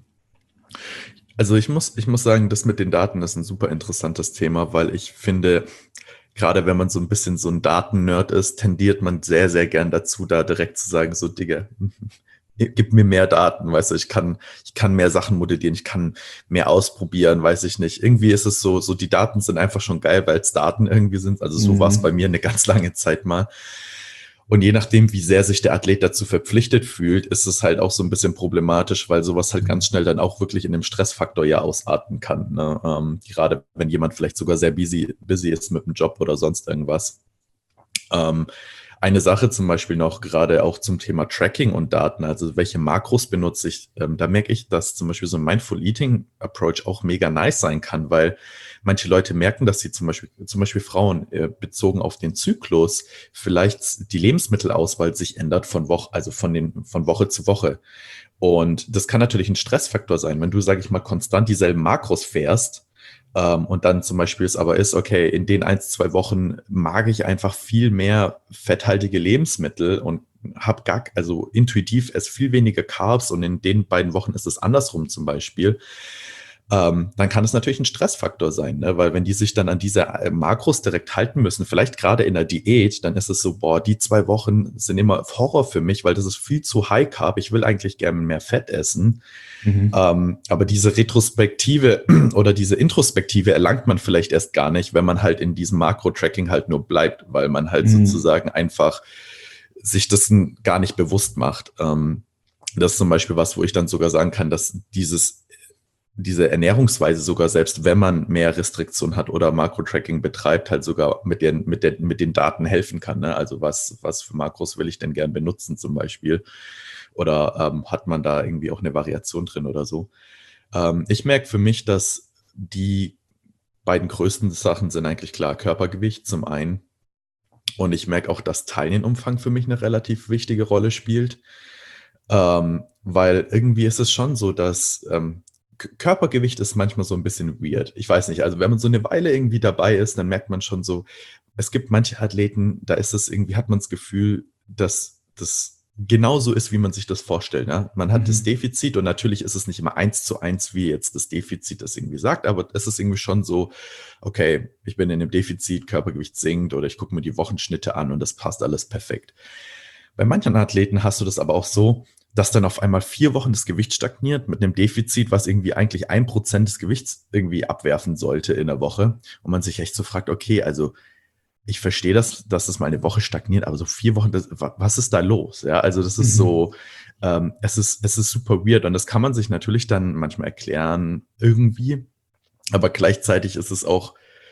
Also ich muss, ich muss sagen, das mit den Daten ist ein super interessantes Thema, weil ich finde, gerade wenn man so ein bisschen so ein Daten-Nerd ist, tendiert man sehr, sehr gern dazu, da direkt zu sagen, so, Digga, gib mir mehr Daten, weißt du, ich kann, ich kann mehr Sachen modellieren, ich kann mehr ausprobieren, weiß ich nicht. Irgendwie ist es so, so die Daten sind einfach schon geil, weil es Daten irgendwie sind. Also so war es bei Mhm. mir eine ganz lange Zeit mal. Und je nachdem, wie sehr sich der Athlet dazu verpflichtet fühlt, ist es halt auch so ein bisschen problematisch, weil sowas halt ganz schnell dann auch wirklich in dem Stressfaktor ja ausarten kann. Ne? Ähm, gerade wenn jemand vielleicht sogar sehr busy, busy ist mit dem Job oder sonst irgendwas. Ähm, eine Sache zum Beispiel noch gerade auch zum Thema Tracking und Daten, also welche Makros benutze ich, ähm, da merke ich, dass zum Beispiel so ein Mindful Eating Approach auch mega nice sein kann, weil manche Leute merken, dass sie zum Beispiel, zum Beispiel Frauen äh, bezogen auf den Zyklus vielleicht die Lebensmittelauswahl sich ändert von Woche, also von den, von Woche zu Woche. Und das kann natürlich ein Stressfaktor sein, wenn du, sage ich mal, konstant dieselben Makros fährst ähm, und dann zum Beispiel es aber ist, okay, in den ein, zwei Wochen mag ich einfach viel mehr fetthaltige Lebensmittel und habe gar, also intuitiv esse viel weniger Carbs und in den beiden Wochen ist es andersrum zum Beispiel, ähm, dann kann es natürlich ein Stressfaktor sein, ne? Weil wenn die sich dann an diese äh, Makros direkt halten müssen, vielleicht gerade in der Diät, dann ist es so, boah, die zwei Wochen sind immer Horror für mich, weil das ist viel zu high carb. Ich will eigentlich gerne mehr Fett essen. Mhm. Ähm, aber diese Retrospektive oder diese Introspektive erlangt man vielleicht erst gar nicht, wenn man halt in diesem Makro-Tracking halt nur bleibt, weil man halt Mhm. sozusagen einfach sich das gar nicht bewusst macht. Ähm, das ist zum Beispiel was, wo ich dann sogar sagen kann, dass dieses diese Ernährungsweise sogar, selbst wenn man mehr Restriktion hat oder Makro-Tracking betreibt, halt sogar mit den, mit den, mit den Daten helfen kann. Ne? Also was, was für Makros will ich denn gern benutzen zum Beispiel? Oder ähm, hat man da irgendwie auch eine Variation drin oder so? Ähm, ich merke für mich, dass die beiden größten Sachen sind eigentlich klar Körpergewicht zum einen. Und ich merke auch, dass Teilnehmenumfang für mich eine relativ wichtige Rolle spielt. Ähm, weil irgendwie ist es schon so, dass ähm, K- Körpergewicht ist manchmal so ein bisschen weird. Ich weiß nicht, also wenn man so eine Weile irgendwie dabei ist, dann merkt man schon so, es gibt manche Athleten, da ist es irgendwie, hat man das Gefühl, dass das genauso ist, wie man sich das vorstellt. Ja? Man hat das Mhm. Defizit und natürlich ist es nicht immer eins zu eins, wie jetzt das Defizit das irgendwie sagt, aber es ist irgendwie schon so, okay, ich bin in dem Defizit, Körpergewicht sinkt oder ich gucke mir die Wochenschnitte an und das passt alles perfekt. Bei manchen Athleten hast du das aber auch so, dass dann auf einmal vier Wochen das Gewicht stagniert mit einem Defizit, was irgendwie eigentlich ein Prozent des Gewichts irgendwie abwerfen sollte in der Woche und man sich echt so fragt, okay, also ich verstehe das, dass es mal eine Woche stagniert, aber so vier Wochen, das, was ist da los? Ja, also das ist Mhm. so, ähm, es ist, es ist super weird und das kann man sich natürlich dann manchmal erklären irgendwie, aber gleichzeitig ist es auch,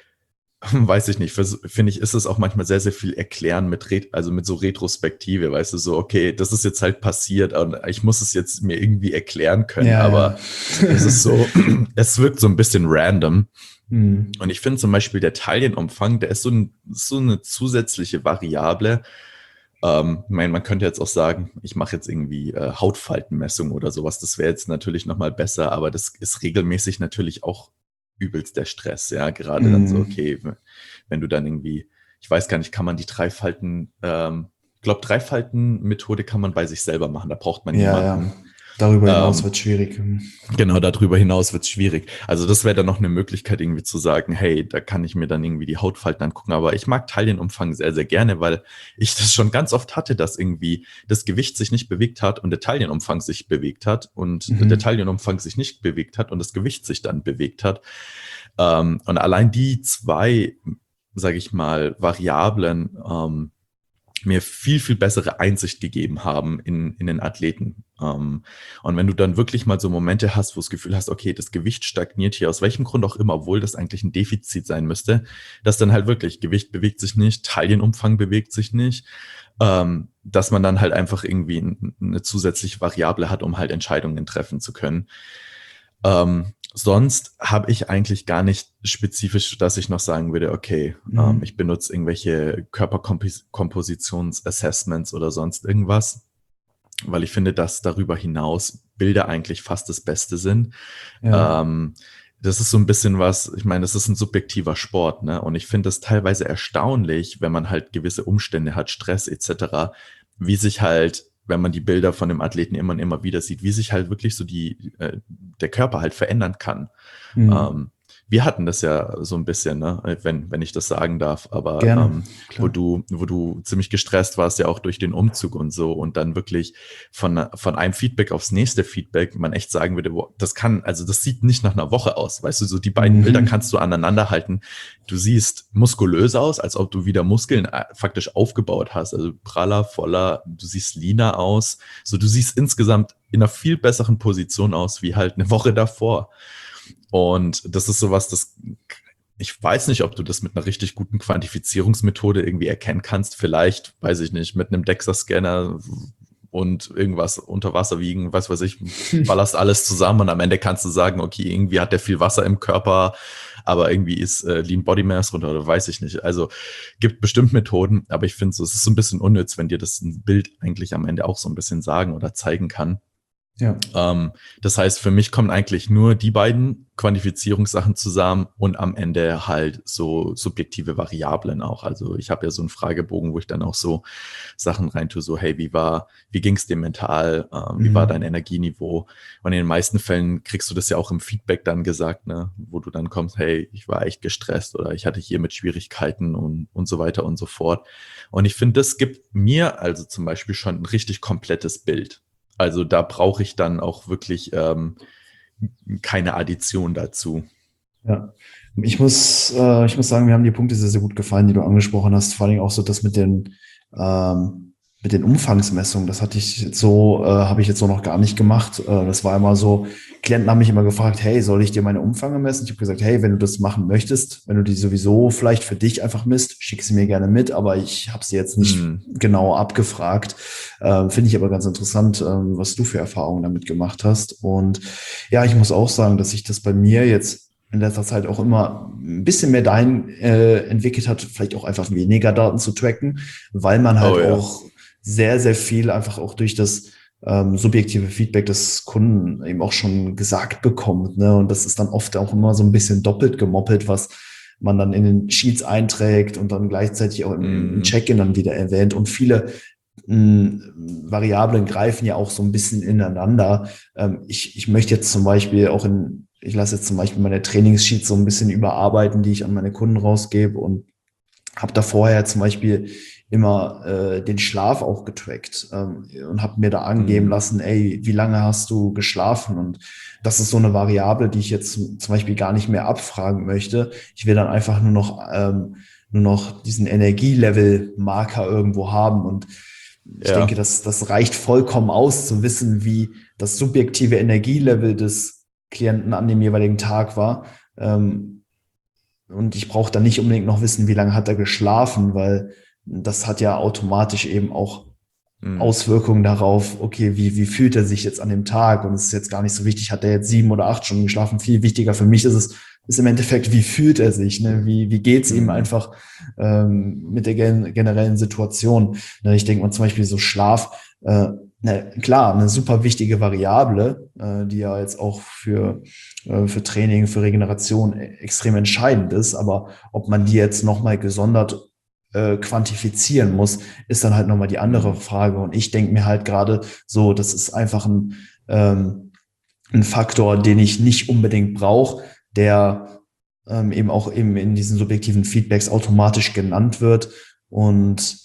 weiß ich nicht, vers- finde ich, ist es auch manchmal sehr, sehr viel erklären mit, Ret also mit so Retrospektive, weißt du, so, okay, das ist jetzt halt passiert und ich muss es jetzt mir irgendwie erklären können, Ja, aber ja. es ist so, es wirkt so ein bisschen random. Mhm. Und ich finde zum Beispiel der Taillenumfang, der ist so, ein, so eine zusätzliche Variable. Ähm, ich meine, man könnte jetzt auch sagen, ich mache jetzt irgendwie äh, Hautfaltenmessung oder sowas. Das wäre jetzt natürlich nochmal besser, aber das ist regelmäßig natürlich auch übelst der Stress. Ja, gerade dann so, Mhm. okay, wenn du dann irgendwie, ich weiß gar nicht, kann man die Dreifalten, ähm, ich glaube, Dreifalten-Methode kann man bei sich selber machen. Da braucht man Ja, ja. niemanden. Darüber hinaus Ähm, wird schwierig. Genau, darüber hinaus wird es schwierig. Also das wäre dann noch eine Möglichkeit, irgendwie zu sagen, hey, da kann ich mir dann irgendwie die Hautfalten angucken. Aber ich mag Taillenumfang sehr, sehr gerne, weil ich das schon ganz oft hatte, dass irgendwie das Gewicht sich nicht bewegt hat und der Taillenumfang sich bewegt hat und der Mhm. Taillenumfang sich nicht bewegt hat und das Gewicht sich dann bewegt hat. Ähm, und allein die zwei, sage ich mal, Variablen, ähm, mir viel, viel bessere Einsicht gegeben haben in, in den Athleten. Ähm, und wenn du dann wirklich mal so Momente hast, wo du das Gefühl hast, okay, das Gewicht stagniert hier, aus welchem Grund auch immer, obwohl das eigentlich ein Defizit sein müsste, dass dann halt wirklich Gewicht bewegt sich nicht, Taillenumfang bewegt sich nicht, ähm, dass man dann halt einfach irgendwie eine zusätzliche Variable hat, um halt Entscheidungen treffen zu können. Ähm, sonst habe ich eigentlich gar nicht spezifisch, dass ich noch sagen würde, okay, ähm, ich Mhm. benutze irgendwelche Körperkompositions-Assessments oder sonst irgendwas, weil ich finde, dass darüber hinaus Bilder eigentlich fast das Beste sind. Ja. Ähm, das ist so ein bisschen was, ich meine, das ist ein subjektiver Sport, ne? Und ich finde es teilweise erstaunlich, wenn man halt gewisse Umstände hat, Stress et cetera, wie sich halt, wenn man die Bilder von dem Athleten immer und immer wieder sieht, wie sich halt wirklich so die, äh, der Körper halt verändern kann. Mhm. Ähm, wir hatten das ja so ein bisschen, ne, wenn, wenn ich das sagen darf, aber Gerne, ähm, wo klar. du, wo du ziemlich gestresst warst, ja auch durch den Umzug und so und dann wirklich von, von einem Feedback aufs nächste Feedback man echt sagen würde, boah, das kann, also das sieht nicht nach einer Woche aus, weißt du, so die beiden Bilder kannst Mhm. du aneinander halten. Du siehst muskulös aus, als ob du wieder Muskeln äh, faktisch aufgebaut hast, also praller, voller, du siehst leaner aus, so du siehst insgesamt in einer viel besseren Position aus, wie halt eine Woche davor. Und das ist sowas, das ich weiß nicht, ob du das mit einer richtig guten Quantifizierungsmethode irgendwie erkennen kannst. Vielleicht, weiß ich nicht, mit einem DEXA-Scanner und irgendwas unter Wasser wiegen, was weiß ich, ballerst alles zusammen und am Ende kannst du sagen, okay, irgendwie hat der viel Wasser im Körper, aber irgendwie ist äh, Lean Body Mass runter oder weiß ich nicht. Also gibt bestimmt Methoden, aber ich finde so, es ist so ein bisschen unnütz, wenn dir das ein Bild eigentlich am Ende auch so ein bisschen sagen oder zeigen kann. Ja. Ähm, das heißt, für mich kommen eigentlich nur die beiden Quantifizierungssachen zusammen und am Ende halt so subjektive Variablen auch. Also ich habe ja so einen Fragebogen, wo ich dann auch so Sachen reintue, so hey, wie war, wie ging es dir mental, ähm, wie war dein Mhm. Energieniveau? Und in den meisten Fällen kriegst du das ja auch im Feedback dann gesagt, ne, wo du dann kommst, hey, ich war echt gestresst oder ich hatte hier mit Schwierigkeiten und, und so weiter und so fort. Und ich finde, das gibt mir also zum Beispiel schon ein richtig komplettes Bild. Also da brauche ich dann auch wirklich ähm, keine Addition dazu. Ja. Ich muss, äh, ich muss sagen, mir haben die Punkte sehr, sehr gut gefallen, die du angesprochen hast. Vor allem auch so das mit den, ähm, mit den Umfangsmessungen. Das hatte ich jetzt so, äh, habe ich jetzt so noch gar nicht gemacht. Äh, das war immer so, Klienten haben mich immer gefragt, hey, soll ich dir meine Umfänge messen? Ich habe gesagt, hey, wenn du das machen möchtest, wenn du die sowieso vielleicht für dich einfach misst, schick sie mir gerne mit, aber ich habe sie jetzt nicht Hm. genau abgefragt. Äh, finde ich aber ganz interessant, äh, was du für Erfahrungen damit gemacht hast. Und ja, ich muss auch sagen, dass sich das bei mir jetzt in letzter Zeit auch immer ein bisschen mehr dahin äh, entwickelt hat, vielleicht auch einfach weniger Daten zu tracken, weil man halt Oh ja. auch sehr, sehr viel einfach auch durch das ähm, subjektive Feedback des Kunden eben auch schon gesagt bekommt. Ne? Und das ist dann oft auch immer so ein bisschen doppelt gemoppelt, was man dann in den Sheets einträgt und dann gleichzeitig auch im, im Hm. Check-in dann wieder erwähnt. Und viele mh, Variablen greifen ja auch so ein bisschen ineinander. Ähm, ich, ich möchte jetzt zum Beispiel auch in, ich lasse jetzt zum Beispiel meine Trainingssheets so ein bisschen überarbeiten, die ich an meine Kunden rausgebe und habe da vorher zum Beispiel immer äh, den Schlaf auch getrackt ähm, und habe mir da angeben Mhm. lassen, ey, wie lange hast du geschlafen? Und das ist so eine Variable, die ich jetzt zum, zum Beispiel gar nicht mehr abfragen möchte. Ich will dann einfach nur noch ähm, nur noch diesen Energielevel-Marker irgendwo haben. Und ich denke, Ja, das, das reicht vollkommen aus, zu wissen, wie das subjektive Energielevel des Klienten an dem jeweiligen Tag war. Ähm, und ich brauche dann nicht unbedingt noch wissen, wie lange hat er geschlafen, weil das hat ja automatisch eben auch mhm. Auswirkungen darauf, okay, wie, wie fühlt er sich jetzt an dem Tag? Und es ist jetzt gar nicht so wichtig, hat er jetzt sieben oder acht Stunden geschlafen? Viel wichtiger für mich ist es, ist im Endeffekt, wie fühlt er sich? Ne? Wie, wie geht's ihm Mhm. einfach ähm, mit der gen generellen Situation? Ne? Ich denke mal zum Beispiel so Schlaf, äh, ne, klar, eine super wichtige Variable, äh, die ja jetzt auch für, äh, für Training, für Regeneration e- extrem entscheidend ist. Aber ob man die jetzt nochmal gesondert äh, quantifizieren muss, ist dann halt nochmal die andere Mhm. Frage. Und ich denke mir halt gerade so, das ist einfach ein, ähm, ein Faktor, den ich nicht unbedingt brauche, der ähm, eben auch eben in diesen subjektiven Feedbacks automatisch genannt wird und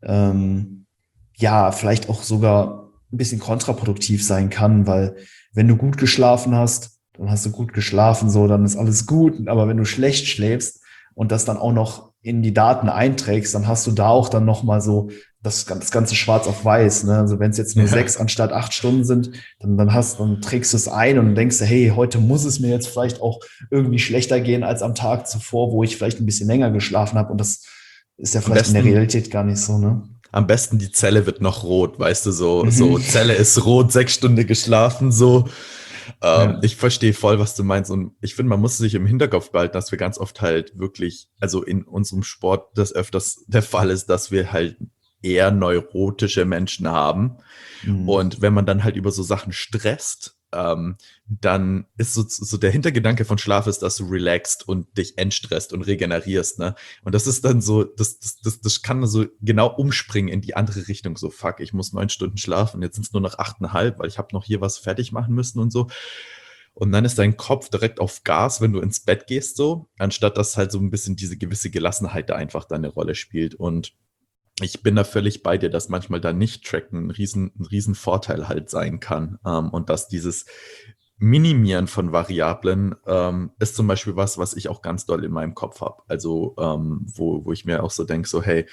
ähm, ja, vielleicht auch sogar ein bisschen kontraproduktiv sein kann, weil wenn du gut geschlafen hast, dann hast du gut geschlafen, so, dann ist alles gut. Aber wenn du schlecht schläfst und das dann auch noch in die Daten einträgst, dann hast du da auch dann nochmal so das, das Ganze schwarz auf weiß. Ne? Also wenn es jetzt nur Ja. sechs anstatt acht Stunden sind, dann, dann hast, dann trägst du es ein und denkst, hey, heute muss es mir jetzt vielleicht auch irgendwie schlechter gehen als am Tag zuvor, wo ich vielleicht ein bisschen länger geschlafen habe. Und das ist ja Am vielleicht in der besten, Realität gar nicht so, ne? am besten die Zelle wird noch rot, weißt du, so, Mhm. so Zelle ist rot, sechs Stunden geschlafen, so. Ähm, Ja. ich verstehe voll, was du meinst und ich finde, man muss sich im Hinterkopf behalten, dass wir ganz oft halt wirklich, also in unserem Sport das öfters der Fall ist, dass wir halt eher neurotische Menschen haben. Mhm. Und wenn man dann halt über so Sachen stresst, ähm, dann ist so, so der Hintergedanke von Schlaf ist, dass du relaxst und dich entstresst und regenerierst, ne? Und das ist dann so, das, das, das, das kann so genau umspringen in die andere Richtung. So, fuck, ich muss neun Stunden schlafen, jetzt sind es nur noch achteinhalb, weil ich habe noch hier was fertig machen müssen und so. Und dann ist dein Kopf direkt auf Gas, wenn du ins Bett gehst, so, anstatt dass halt so ein bisschen diese gewisse Gelassenheit da einfach da eine Rolle spielt. Und ich bin da völlig bei dir, dass manchmal da nicht tracken ein riesen, ein riesen Vorteil halt sein kann. Ähm, und dass dieses Minimieren von Variablen ähm, ist zum Beispiel was, was ich auch ganz doll in meinem Kopf habe. Also, ähm, wo, wo ich mir auch so denke, so, hey,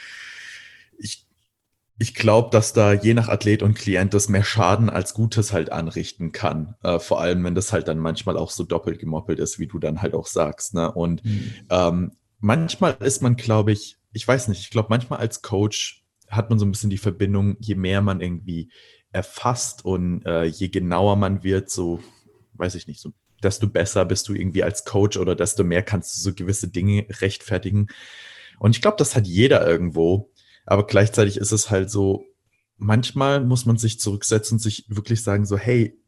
ich, ich glaube, dass da je nach Athlet und Klient das mehr Schaden als Gutes halt anrichten kann. Äh, vor allem, wenn das halt dann manchmal auch so doppelt gemoppelt ist, wie du dann halt auch sagst. Ne? Und Mhm. ähm, manchmal ist man, glaube ich, ich weiß nicht, ich glaube, manchmal als Coach hat man so ein bisschen die Verbindung, je mehr man irgendwie erfasst und äh, je genauer man wird, so, weiß ich nicht, so, desto besser bist du irgendwie als Coach oder desto mehr kannst du so gewisse Dinge rechtfertigen. Und ich glaube, das hat jeder irgendwo. Aber gleichzeitig ist es halt so, manchmal muss man sich zurücksetzen und sich wirklich sagen, so, hey,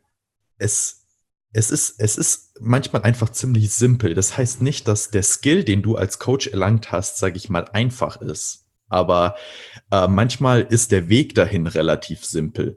es, es ist, es ist manchmal einfach ziemlich simpel. Das heißt nicht, dass der Skill, den du als Coach erlangt hast, sage ich mal, einfach ist. Aber äh, manchmal ist der Weg dahin relativ simpel.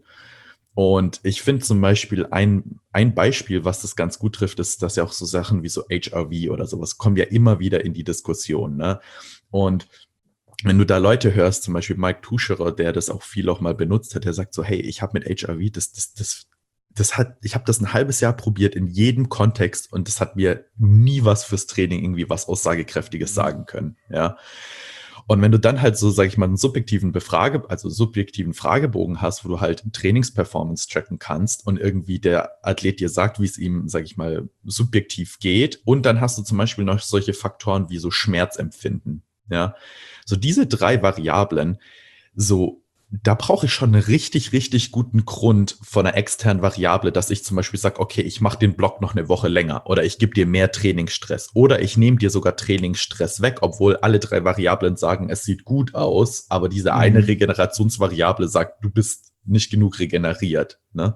Und ich finde zum Beispiel ein, ein Beispiel, was das ganz gut trifft, ist, dass ja auch so Sachen wie so H R V oder sowas kommen ja immer wieder in die Diskussion. Ne? Und wenn du da Leute hörst, zum Beispiel Mike Tuscherer, der das auch viel auch mal benutzt hat, der sagt so, hey, ich habe mit H R V, das, das, das, das hat, ich habe das ein halbes Jahr probiert in jedem Kontext und das hat mir nie was fürs Training irgendwie was Aussagekräftiges sagen können, ja. Und wenn du dann halt so, sag ich mal, einen subjektiven Befrage, also subjektiven Fragebogen hast, wo du halt Trainingsperformance tracken kannst und irgendwie der Athlet dir sagt, wie es ihm, sag ich mal, subjektiv geht. Und dann hast du zum Beispiel noch solche Faktoren wie so Schmerzempfinden, ja. So diese drei Variablen, so, da brauche ich schon einen richtig, richtig guten Grund von einer externen Variable, dass ich zum Beispiel sage, okay, ich mache den Block noch eine Woche länger oder ich gebe dir mehr Trainingsstress oder ich nehme dir sogar Trainingsstress weg, obwohl alle drei Variablen sagen, es sieht gut aus, aber diese eine Mhm. Regenerationsvariable sagt, du bist nicht genug regeneriert. Ne?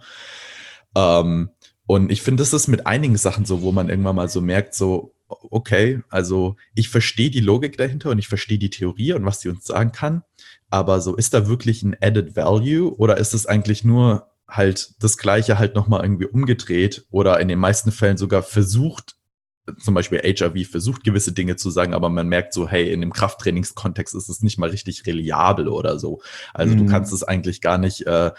Ähm, und ich finde, das ist mit einigen Sachen so, wo man irgendwann mal so merkt, so, okay, also ich verstehe die Logik dahinter und ich verstehe die Theorie und was die uns sagen kann. Aber so, ist da wirklich ein Added Value oder ist es eigentlich nur halt das Gleiche halt nochmal irgendwie umgedreht oder in den meisten Fällen sogar versucht, zum Beispiel H R V versucht gewisse Dinge zu sagen, aber man merkt so, hey, in dem Krafttrainingskontext ist es nicht mal richtig reliabel oder so. Also du kannst Mhm. es eigentlich gar nicht äh,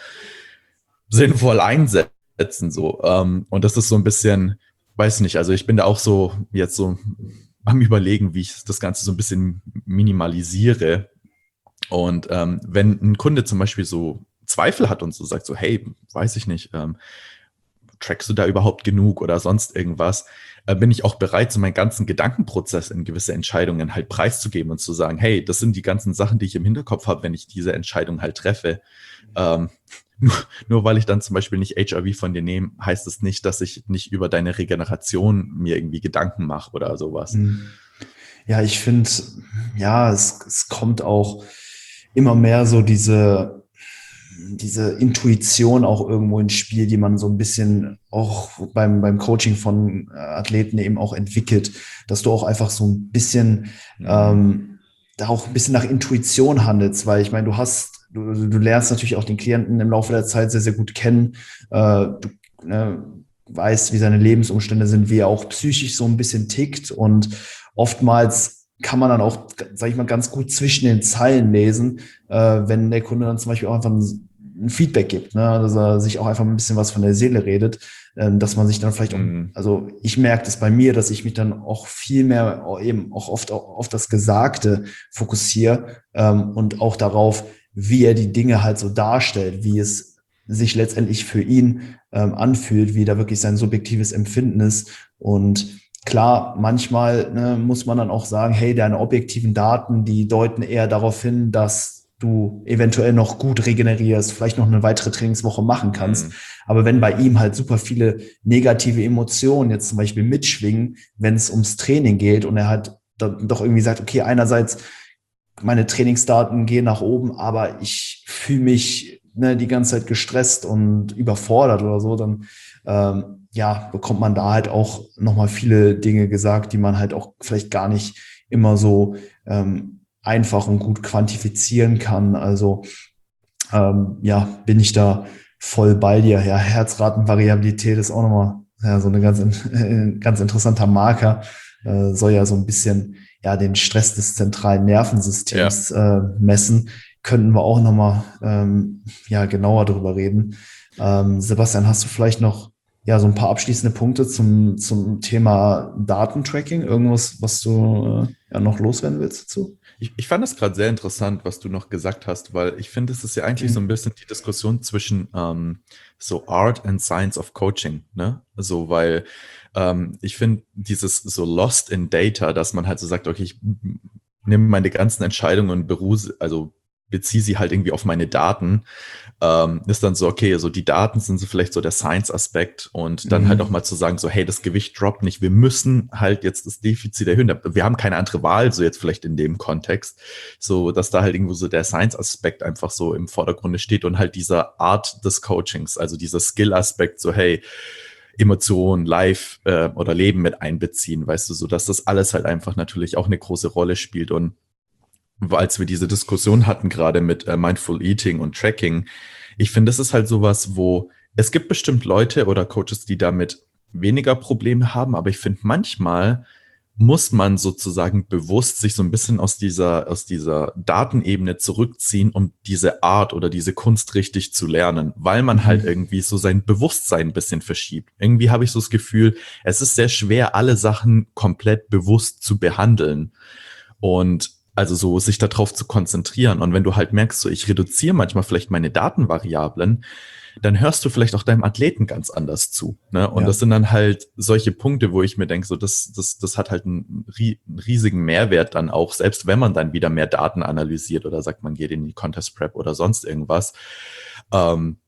sinnvoll einsetzen so. Ähm, und das ist so ein bisschen, weiß nicht, also ich bin da auch so jetzt so am Überlegen, wie ich das Ganze so ein bisschen minimalisiere. Und ähm, wenn ein Kunde zum Beispiel so Zweifel hat und so sagt so, hey, weiß ich nicht, ähm, trackst du da überhaupt genug oder sonst irgendwas, äh, bin ich auch bereit, so meinen ganzen Gedankenprozess in gewisse Entscheidungen halt preiszugeben und zu sagen, hey, das sind die ganzen Sachen, die ich im Hinterkopf habe, wenn ich diese Entscheidung halt treffe. Ähm, nur, nur weil ich dann zum Beispiel nicht H R V von dir nehme, heißt es nicht, dass ich nicht über deine Regeneration mir irgendwie Gedanken mache oder sowas. Mhm. Ja, ich finde, ja, es, es kommt auch immer mehr so diese, diese Intuition auch irgendwo ins Spiel, die man so ein bisschen auch beim, beim Coaching von äh, Athleten eben auch entwickelt, dass du auch einfach so ein bisschen Mhm. ähm, da auch ein bisschen nach Intuition handelst, weil ich meine, du hast, du, du lernst natürlich auch den Klienten im Laufe der Zeit sehr, sehr gut kennen. Äh, du ne, weißt, wie seine Lebensumstände sind, wie er auch psychisch so ein bisschen tickt und oftmals kann man dann auch, sag ich mal, ganz gut zwischen den Zeilen lesen, äh, wenn der Kunde dann zum Beispiel auch einfach ein, ein Feedback gibt, ne? Dass er sich auch einfach ein bisschen was von der Seele redet, ähm, dass man sich dann vielleicht auch, Mhm. also ich merke das bei mir, dass ich mich dann auch viel mehr auch eben auch oft auch auf das Gesagte fokussiere ähm, und auch darauf, wie er die Dinge halt so darstellt, wie es sich letztendlich für ihn ähm, anfühlt, wie da wirklich sein subjektives Empfinden ist. Und klar, manchmal ne, muss man dann auch sagen, hey, deine objektiven Daten, die deuten eher darauf hin, dass du eventuell noch gut regenerierst, vielleicht noch eine weitere Trainingswoche machen kannst. Mhm. Aber wenn bei ihm halt super viele negative Emotionen jetzt zum Beispiel mitschwingen, wenn es ums Training geht und er halt doch irgendwie sagt, okay, einerseits meine Trainingsdaten gehen nach oben, aber ich fühle mich ne, die ganze Zeit gestresst und überfordert oder so, dann ähm, ja, bekommt man da halt auch nochmal viele Dinge gesagt, die man halt auch vielleicht gar nicht immer so ähm, einfach und gut quantifizieren kann. Also ähm, ja, bin ich da voll bei dir. Ja, Herzratenvariabilität ist auch nochmal ja, so eine ganz, ein ganz interessanter Marker. Äh, soll ja so ein bisschen ja den Stress des zentralen Ja. Nervensystems äh, messen. Könnten wir auch nochmal ähm, ja, genauer darüber reden. Ähm, Sebastian, hast du vielleicht noch ja, so ein paar abschließende Punkte zum, zum Thema Datentracking? Irgendwas, was du äh, ja noch loswerden willst dazu? Ich, ich fand das gerade sehr interessant, was du noch gesagt hast, weil ich finde, es ist ja eigentlich so ein Mhm. bisschen die Diskussion zwischen ähm, so Art and Science of Coaching, ne? So, weil ähm, ich finde dieses so Lost in Data, dass man halt so sagt, okay, ich nehme meine ganzen Entscheidungen und beruhe, also beziehe sie halt irgendwie auf meine Daten, ähm, ist dann so, okay, so die Daten sind so vielleicht so der Science-Aspekt und dann halt auch Mhm. mal zu sagen, so, hey, das Gewicht droppt nicht, wir müssen halt jetzt das Defizit erhöhen. Wir haben keine andere Wahl, so jetzt vielleicht in dem Kontext, so, dass da halt irgendwo so der Science-Aspekt einfach so im Vordergrund steht und halt dieser Art des Coachings, also dieser Skill-Aspekt, so, hey, Emotionen, Live äh, oder Leben mit einbeziehen, weißt du, so dass das alles halt einfach natürlich auch eine große Rolle spielt. Und als wir diese Diskussion hatten, gerade mit äh, Mindful Eating und Tracking, ich finde, das ist halt sowas, wo es gibt bestimmt Leute oder Coaches, die damit weniger Probleme haben, aber ich finde, manchmal muss man sozusagen bewusst sich so ein bisschen aus dieser, aus dieser Datenebene zurückziehen, um diese Art oder diese Kunst richtig zu lernen, weil man halt Mhm. irgendwie so sein Bewusstsein ein bisschen verschiebt. Irgendwie habe ich so das Gefühl, es ist sehr schwer, alle Sachen komplett bewusst zu behandeln. Und also so sich darauf zu konzentrieren. Und wenn du halt merkst, so ich reduziere manchmal vielleicht meine Datenvariablen, dann hörst du vielleicht auch deinem Athleten ganz anders zu. Ne? Und das Ja. sind dann halt solche Punkte, wo ich mir denke, so das, das, das hat halt einen, einen riesigen Mehrwert dann auch, selbst wenn man dann wieder mehr Daten analysiert oder sagt, man geht in die Contest Prep oder sonst irgendwas. Ähm,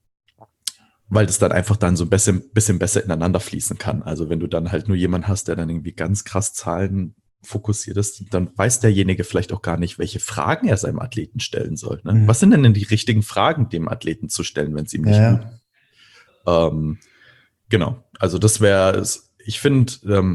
weil das dann einfach dann so ein bisschen, bisschen besser ineinander fließen kann. Also wenn du dann halt nur jemanden hast, der dann irgendwie ganz krass Zahlen fokussiert ist, dann weiß derjenige vielleicht auch gar nicht, welche Fragen er seinem Athleten stellen soll. Ne? Was Mhm. sind denn die richtigen Fragen dem Athleten zu stellen, wenn es ihm Ja, nicht gut ja. ähm, genau. Also das wäre, ich finde, ähm,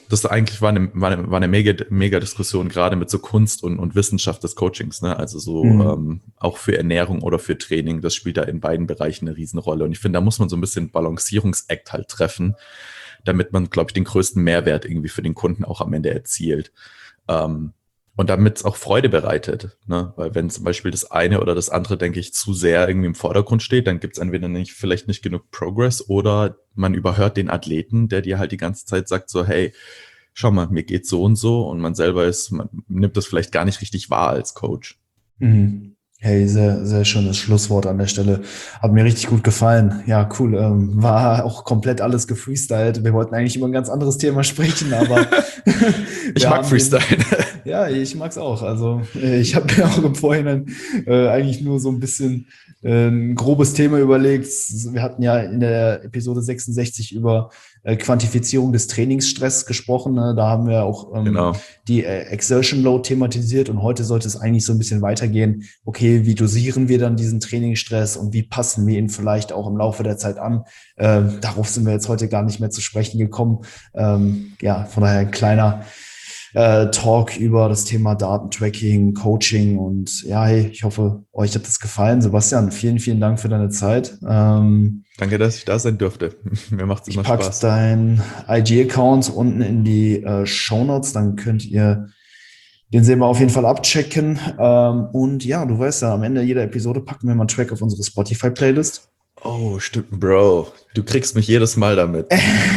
das eigentlich war eine, war eine, war eine mega, mega Diskussion, gerade mit so Kunst und, und Wissenschaft des Coachings, ne? Also so Mhm. ähm, auch für Ernährung oder für Training, das spielt da in beiden Bereichen eine Riesenrolle. Und ich finde, da muss man so ein bisschen Balancierungsakt halt treffen, damit man, glaube ich, den größten Mehrwert irgendwie für den Kunden auch am Ende erzielt. Ähm, und damit es auch Freude bereitet, ne? Weil wenn zum Beispiel das eine oder das andere, denke ich, zu sehr irgendwie im Vordergrund steht, dann gibt es entweder nicht, vielleicht nicht genug Progress oder man überhört den Athleten, der dir halt die ganze Zeit sagt so, hey, schau mal, mir geht's so und so, und man selber ist, man nimmt das vielleicht gar nicht richtig wahr als Coach. Mhm. Hey, sehr, sehr schönes Schlusswort an der Stelle. Hat mir richtig gut gefallen. Ja, cool. Ähm, war auch komplett alles gefreestylt. Wir wollten eigentlich über ein ganz anderes Thema sprechen, aber Ich wir mag haben den, Freestyle. ja, ich mag's auch. Also äh, ich habe mir auch im Vorhinein äh, eigentlich nur so ein bisschen äh, ein grobes Thema überlegt. Wir hatten ja in der Episode sechsundsechzig über äh, Quantifizierung des Trainingsstress gesprochen. Ne? Da haben wir auch ähm, Genau. die äh, Exertion Load thematisiert, und heute sollte es eigentlich so ein bisschen weitergehen. Okay, wie dosieren wir dann diesen Trainingsstress und wie passen wir ihn vielleicht auch im Laufe der Zeit an? Ähm, darauf sind wir jetzt heute gar nicht mehr zu sprechen gekommen. Ähm, ja, von daher ein kleiner äh, Talk über das Thema Datentracking, Coaching, und ja, hey, ich hoffe, euch hat das gefallen. Sebastian, vielen, vielen Dank für deine Zeit. Ähm, Danke, dass ich da sein durfte. Mir macht es ich immer packe Spaß. dein I G-Account unten in die äh, Shownotes, dann könnt ihr den sehen wir auf jeden Fall abchecken. Ähm, und ja, du weißt ja, am Ende jeder Episode packen wir mal einen Track auf unsere Spotify-Playlist. Oh, stimmt, Bro. Du kriegst mich jedes Mal damit.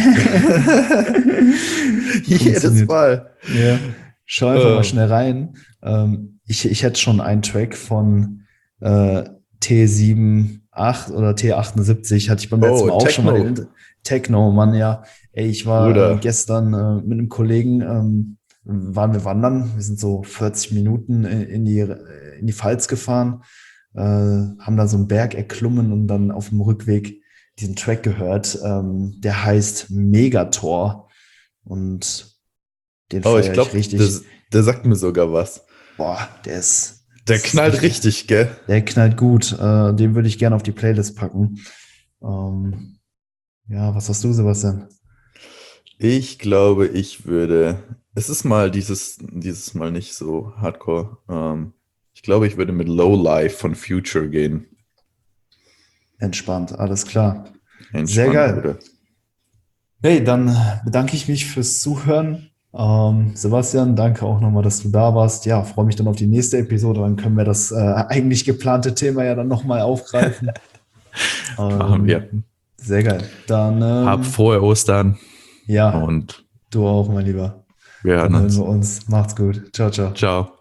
Jedes Funktioniert. Mal. Ja. Schau einfach mal Ähm, schnell rein. Ähm, ich, ich hätte schon einen Track von äh, T achtundsiebzig oder T achtundsiebzig, hatte ich beim letzten oh, Mal auch schon mal Techno, erwähnt. Techno, Mann, ja. Ey, ich war äh, Bruder. gestern äh, mit einem Kollegen, ähm, waren wir wandern. Wir sind so vierzig Minuten in, in die, in die Pfalz gefahren, äh, haben da so einen Berg erklommen und dann auf dem Rückweg diesen Track gehört. Ähm, der heißt Megator, und den Oh, ich feiere ich glaube, der, richtig. der sagt mir sogar was. Boah, der ist, Der das ist knallt richtig, richtig, gell? der knallt gut. Äh, den würde ich gerne auf die Playlist packen. Ähm, ja, was hast du, Sebastian? Ich glaube, ich würde. Es ist mal dieses, dieses Mal nicht so hardcore. Ähm, ich glaube, ich würde mit Low Life von Future gehen. Entspannt, alles klar. Sehr Entspannt, geil. Bruder. Hey, dann bedanke ich mich fürs Zuhören. Ähm, Sebastian, danke auch nochmal, dass du da warst. Ja, freue mich dann auf die nächste Episode. Dann können wir das äh, eigentlich geplante Thema ja dann nochmal aufgreifen. Machen wir. Ähm, sehr geil. Dann, Hab ähm, frohe Ostern ja, und du auch, mein Lieber. wir Dann hören hören wir uns. uns. Macht's gut. Ciao, ciao. Ciao.